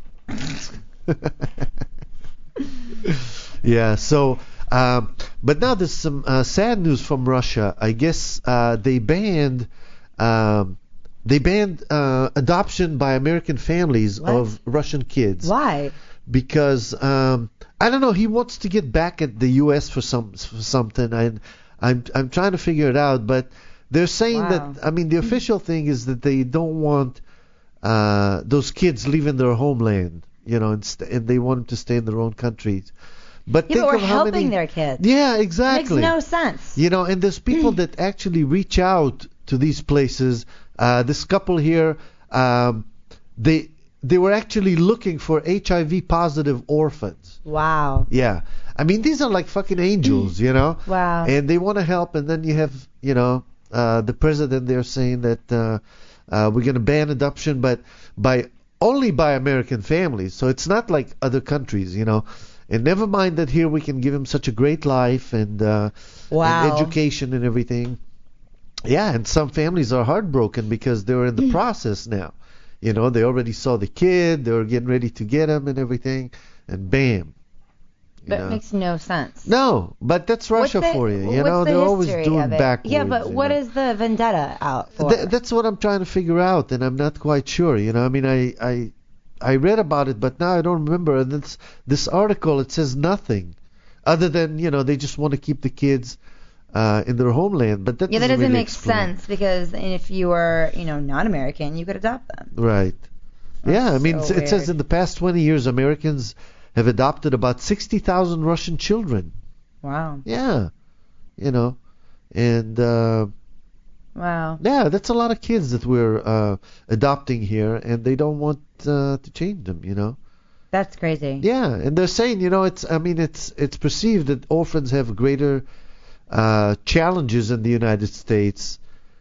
Speaker 4: Yeah. So. Um, but now there's some uh, sad news from Russia. I guess uh, they banned um, they banned uh, adoption by American families
Speaker 5: What?
Speaker 4: of Russian kids.
Speaker 5: Why?
Speaker 4: Because um, I don't know. He wants to get back at the U S for some for something. And I'm I'm trying to figure it out. But they're saying
Speaker 5: Wow.
Speaker 4: that I mean the official thing is that they don't want uh, those kids leaving their homeland. You know, and, st- and they want them to stay in their own countries. But
Speaker 5: Yeah,
Speaker 4: think
Speaker 5: but we're
Speaker 4: of how
Speaker 5: helping
Speaker 4: many,
Speaker 5: their kids.
Speaker 4: Yeah, exactly.
Speaker 5: Makes no sense.
Speaker 4: You know, and there's people that actually reach out to these places. Uh, this couple here, um, they they were actually looking for H I V positive orphans.
Speaker 5: Wow.
Speaker 4: Yeah, I mean these are like fucking angels, you know.
Speaker 5: Wow.
Speaker 4: And they want to help, and then you have, you know, uh, the president there saying that uh, uh, we're going to ban adoption, but by only by American families. So it's not like other countries, you know. And never mind that here we can give him such a great life and, uh,
Speaker 5: Wow.
Speaker 4: and education and everything. Yeah, and some families are heartbroken because they're in the process now. You know, they already saw the kid, they were getting ready to get him and everything, and bam. You
Speaker 5: That
Speaker 4: know.
Speaker 5: makes no sense.
Speaker 4: No, but that's Russia
Speaker 5: What's the-
Speaker 4: for you. You
Speaker 5: what's
Speaker 4: know,
Speaker 5: the
Speaker 4: they're always
Speaker 5: history
Speaker 4: doing
Speaker 5: of it?
Speaker 4: backwards.
Speaker 5: Yeah, but
Speaker 4: you
Speaker 5: what
Speaker 4: know.
Speaker 5: is the vendetta out for?
Speaker 4: Th- that's what I'm trying to figure out, and I'm not quite sure. You know, I mean, I I I read about it, but now I don't remember. And this this article, it says nothing, other than you know they just want to keep the kids uh, in their homeland. But that
Speaker 5: yeah, that
Speaker 4: doesn't
Speaker 5: doesn't
Speaker 4: really
Speaker 5: make
Speaker 4: explain.
Speaker 5: sense because if you were, you know, non-American, you could adopt them.
Speaker 4: Right. Yeah, I mean,
Speaker 5: so
Speaker 4: it says
Speaker 5: weird.
Speaker 4: in the past twenty years, Americans have adopted about sixty thousand Russian children.
Speaker 5: Wow.
Speaker 4: Yeah, you know, and. Uh,
Speaker 5: Wow.
Speaker 4: Yeah, that's a lot of kids that we're uh, adopting here, and they don't want uh, to change them, you know.
Speaker 5: That's crazy.
Speaker 4: Yeah, and they're saying, you know, it's. I mean, it's it's perceived that orphans have greater uh, challenges in the United States,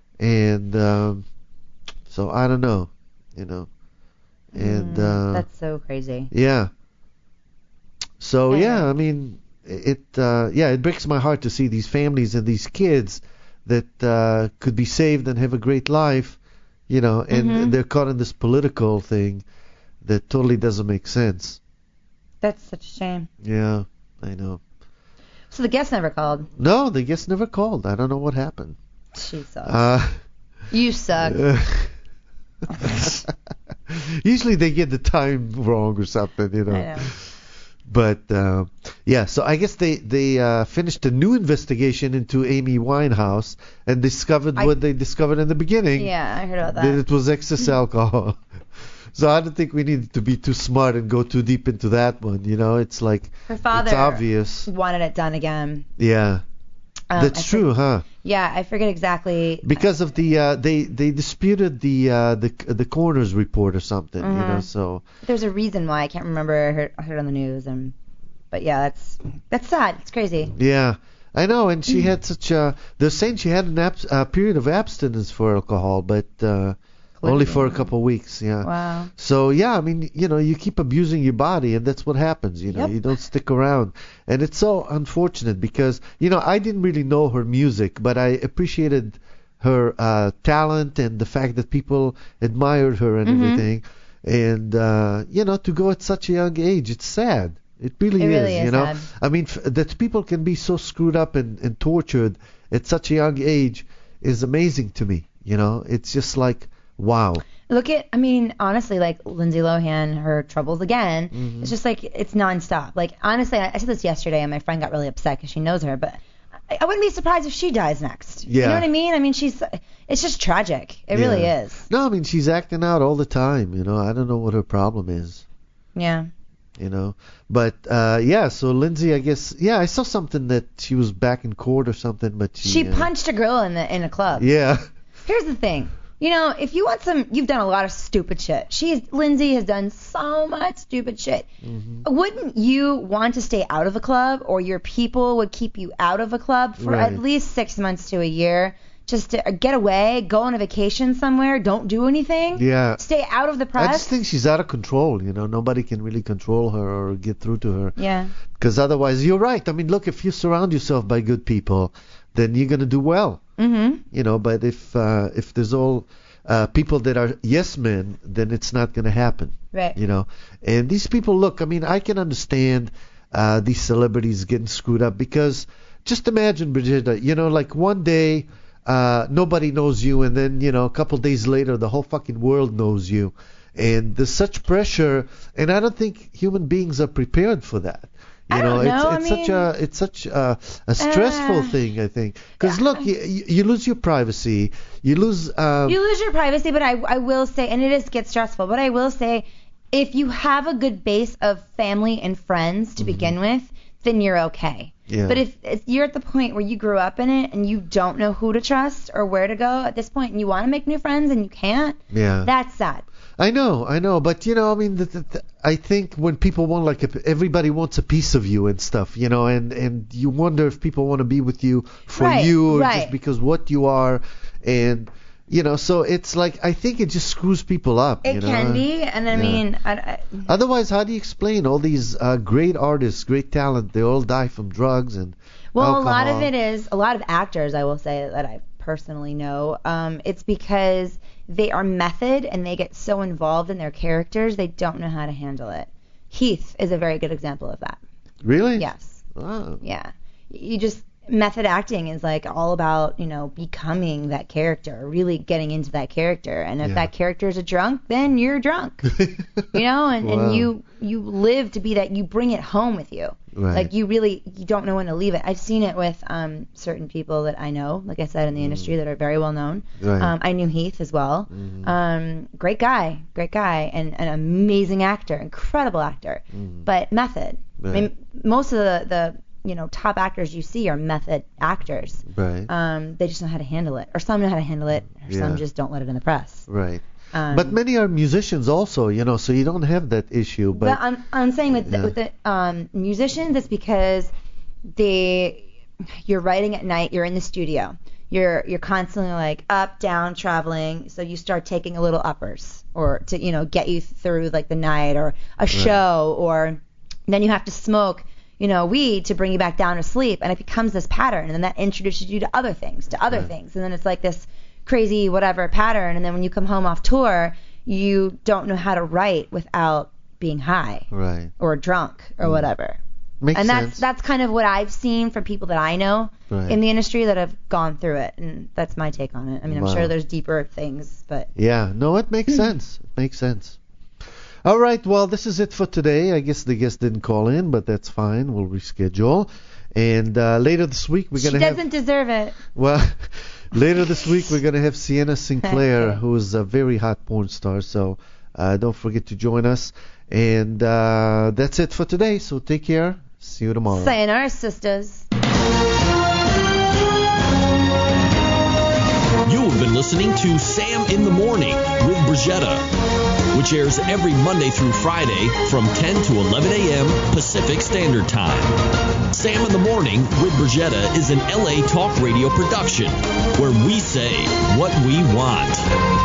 Speaker 4: and um, so I don't know, you know, and
Speaker 5: Mm,
Speaker 4: uh,
Speaker 5: that's so crazy.
Speaker 4: yeah. So
Speaker 5: Yeah.
Speaker 4: yeah, I mean, it. Uh, yeah, it breaks my heart to see these families and these kids that uh, could be saved and have a great life, you know, and,
Speaker 5: Mhm.
Speaker 4: and they're caught in this political thing that totally doesn't make sense.
Speaker 5: That's such a shame.
Speaker 4: Yeah, I know.
Speaker 5: So the guest never called.
Speaker 4: No, the guest never called. I don't know what happened.
Speaker 5: She sucks.
Speaker 4: Uh,
Speaker 5: you suck.
Speaker 4: usually they get the time wrong or something, you know.
Speaker 5: I know.
Speaker 4: But uh, yeah, so I guess they they uh, finished a new investigation into Amy Winehouse and discovered
Speaker 5: I-
Speaker 4: what they discovered in the beginning.
Speaker 5: Yeah, I heard about
Speaker 4: That
Speaker 5: that.
Speaker 4: it was excess alcohol. So I don't think we need to be too smart and go too deep into that one. You know, it's like
Speaker 5: Her father
Speaker 4: it's obvious.
Speaker 5: wanted it done again.
Speaker 4: Yeah,
Speaker 5: Um,
Speaker 4: that's
Speaker 5: I
Speaker 4: true,
Speaker 5: forget-
Speaker 4: huh?
Speaker 5: Yeah, I forget exactly.
Speaker 4: Because of the uh, they they disputed the uh, the the coroner's report or something. You know,
Speaker 5: Mhm.
Speaker 4: so
Speaker 5: There's a reason why I can't remember. I heard, I heard it on the news, and but yeah, that's that's sad. It's crazy.
Speaker 4: Yeah, I know. And she had such a. They're saying she had an abs- a period of abstinence for alcohol, but uh, only for a couple of weeks. Yeah.
Speaker 5: Wow.
Speaker 4: So yeah, I mean, you know, you keep abusing your body, and that's what happens. You know,
Speaker 5: Yep.
Speaker 4: you don't stick around, and it's so unfortunate because you know I didn't really know her music, but I appreciated her uh, talent and the fact that people admired her and
Speaker 5: Mhm.
Speaker 4: everything. And uh, you know, to go at such a young age, it's sad. It really
Speaker 5: It
Speaker 4: is.
Speaker 5: really is
Speaker 4: you know,
Speaker 5: sad.
Speaker 4: I mean, f- that people can be so screwed up and, and tortured at such a young age is amazing to me. You know, it's just like wow.
Speaker 5: Look at, I mean, honestly, like Lindsay Lohan, her troubles again.
Speaker 4: Mm-hmm.
Speaker 5: It's just like it's nonstop. Like honestly, I, I said this yesterday, and my friend got really upset because she knows her, but I, I wouldn't be surprised if she dies next. You
Speaker 4: Yeah.
Speaker 5: know what I mean? I mean, she's, it's just tragic. It really
Speaker 4: Yeah.
Speaker 5: is.
Speaker 4: No, I mean she's acting out all the time. You know, I don't know what her problem is.
Speaker 5: Yeah.
Speaker 4: You know, but uh, yeah. So Lindsay, I guess, yeah, I saw something that she was back in court or something, but she.
Speaker 5: She
Speaker 4: uh,
Speaker 5: punched a girl in the in a club.
Speaker 4: Yeah.
Speaker 5: Here's the thing. You know, if you want some, you've done a lot of stupid shit. She's Lindsay has done so much stupid shit.
Speaker 4: Mm-hmm.
Speaker 5: Wouldn't you want to stay out of a club, or your people would keep you out of a club for
Speaker 4: Right.
Speaker 5: at least six months to a year, just to get away, go on a vacation somewhere, don't do anything,
Speaker 4: Yeah.
Speaker 5: stay out of the press?
Speaker 4: I just think she's out of control. You know, nobody can really control her or get through to her.
Speaker 5: Yeah.
Speaker 4: Because otherwise, you're right. I mean, look, if you surround yourself by good people, then you're gonna do well.
Speaker 5: Mm-hmm.
Speaker 4: You know, but if uh, if there's all uh, people that are yes men, then it's not gonna happen.
Speaker 5: Right.
Speaker 4: You know, and these people, look, I mean, I can understand uh, these celebrities getting screwed up because just imagine, Brigitte, you know, like one day uh, nobody knows you, and then, you know, a couple days later the whole fucking world knows you. And there's such pressure, and I don't think human beings are prepared for that. You
Speaker 5: I
Speaker 4: know,
Speaker 5: don't know,
Speaker 4: it's, it's
Speaker 5: I
Speaker 4: such
Speaker 5: mean-
Speaker 4: a it's such a, a stressful
Speaker 5: Uh,
Speaker 4: thing, I think. Because
Speaker 5: yeah.
Speaker 4: look, you, you lose your privacy, you lose. Um,
Speaker 5: You lose your privacy, but I, I will say, and it is gets stressful, but I will say, if you have a good base of family and friends to begin with, then you're okay.
Speaker 4: Yeah.
Speaker 5: But if, if you're at the point where you grew up in it and you don't know who to trust or where to go at this point, and you want to make new friends and you can't,
Speaker 4: yeah.
Speaker 5: that's sad.
Speaker 4: I know, I know, but you know, I mean, the, the, the, I think when people want, like, a, everybody wants a piece of you and stuff, you know, and and you wonder if people want to be with you for
Speaker 5: Right,
Speaker 4: you or
Speaker 5: right.
Speaker 4: just because what you are, and you know, so it's like I think it just screws people up.
Speaker 5: It
Speaker 4: you know?
Speaker 5: can be, and I
Speaker 4: Yeah.
Speaker 5: mean, I, I,
Speaker 4: Otherwise, how do you explain all these uh, great artists, great talent? They all die from drugs and
Speaker 5: well,
Speaker 4: alcohol.
Speaker 5: a lot of it is, a lot of actors, I will say, that I personally know, um, it's because they are method and they get so involved in their characters, they don't know how to handle it. Heath is a very good example of that.
Speaker 4: Really?
Speaker 5: Yes.
Speaker 4: Oh.
Speaker 5: Yeah. You just, method acting is like all about, you know, becoming that character, really getting into that character. And if
Speaker 4: Yeah.
Speaker 5: that character is a drunk, then you're drunk. You know, and,
Speaker 4: Wow.
Speaker 5: and you you live to be that, you bring it home with you.
Speaker 4: Right.
Speaker 5: Like you really, you don't know when to leave it. I've seen it with um certain people that I know, like I said, in the industry that are very well known.
Speaker 4: Right.
Speaker 5: Um, I knew Heath as well.
Speaker 4: Mhm.
Speaker 5: Um, great guy, great guy, and an amazing actor, incredible actor.
Speaker 4: Mhm.
Speaker 5: But method. I
Speaker 4: Right.
Speaker 5: mean, most of the, the you know top actors you see are method actors.
Speaker 4: Right.
Speaker 5: Um, they just know how to handle it, or some know how to handle it, or
Speaker 4: Yeah.
Speaker 5: some just don't let it in the press.
Speaker 4: Right.
Speaker 5: Um,
Speaker 4: But many are musicians also, you know, so you don't have that issue. But,
Speaker 5: But I'm I'm saying with
Speaker 4: Yeah.
Speaker 5: the, with the um, musicians, it's because they you're writing at night, you're in the studio, you're you're constantly like up, down, traveling, so you start taking a little uppers, or to you know get you through like the night, or a show, or then you have to smoke you know weed to bring you back down to sleep, and it becomes this pattern, and then that introduces you to other things, to other
Speaker 4: Right.
Speaker 5: things, and then it's like this crazy whatever pattern, and then when you come home off tour, you don't know how to write without being high
Speaker 4: right.
Speaker 5: or drunk or whatever.
Speaker 4: Makes
Speaker 5: and that's
Speaker 4: sense.
Speaker 5: that's kind of what I've seen from people that I know
Speaker 4: Right.
Speaker 5: in the industry that have gone through it, and that's my take on it. I mean, I'm
Speaker 4: Wow.
Speaker 5: sure there's deeper things, but
Speaker 4: Yeah, no, it makes sense. It makes sense. All right, well, this is it for today. I guess the guest didn't call in, but that's fine. We'll reschedule. And uh, later this week, we're
Speaker 5: she
Speaker 4: going to have...
Speaker 5: doesn't deserve it.
Speaker 4: Well, later this week, we're going to have Sienna Sinclair,
Speaker 5: Okay.
Speaker 4: who's a very hot porn star. So uh, don't forget to join us. And uh, that's it for today. So take care. See you tomorrow.
Speaker 5: Sayonara, sisters.
Speaker 3: You have been listening to Sam in the Morning with Brigitte. which airs every Monday through Friday from ten to eleven a.m. Pacific Standard Time. Sam in the Morning with Brigetta is an L A Talk Radio production where we say what we want.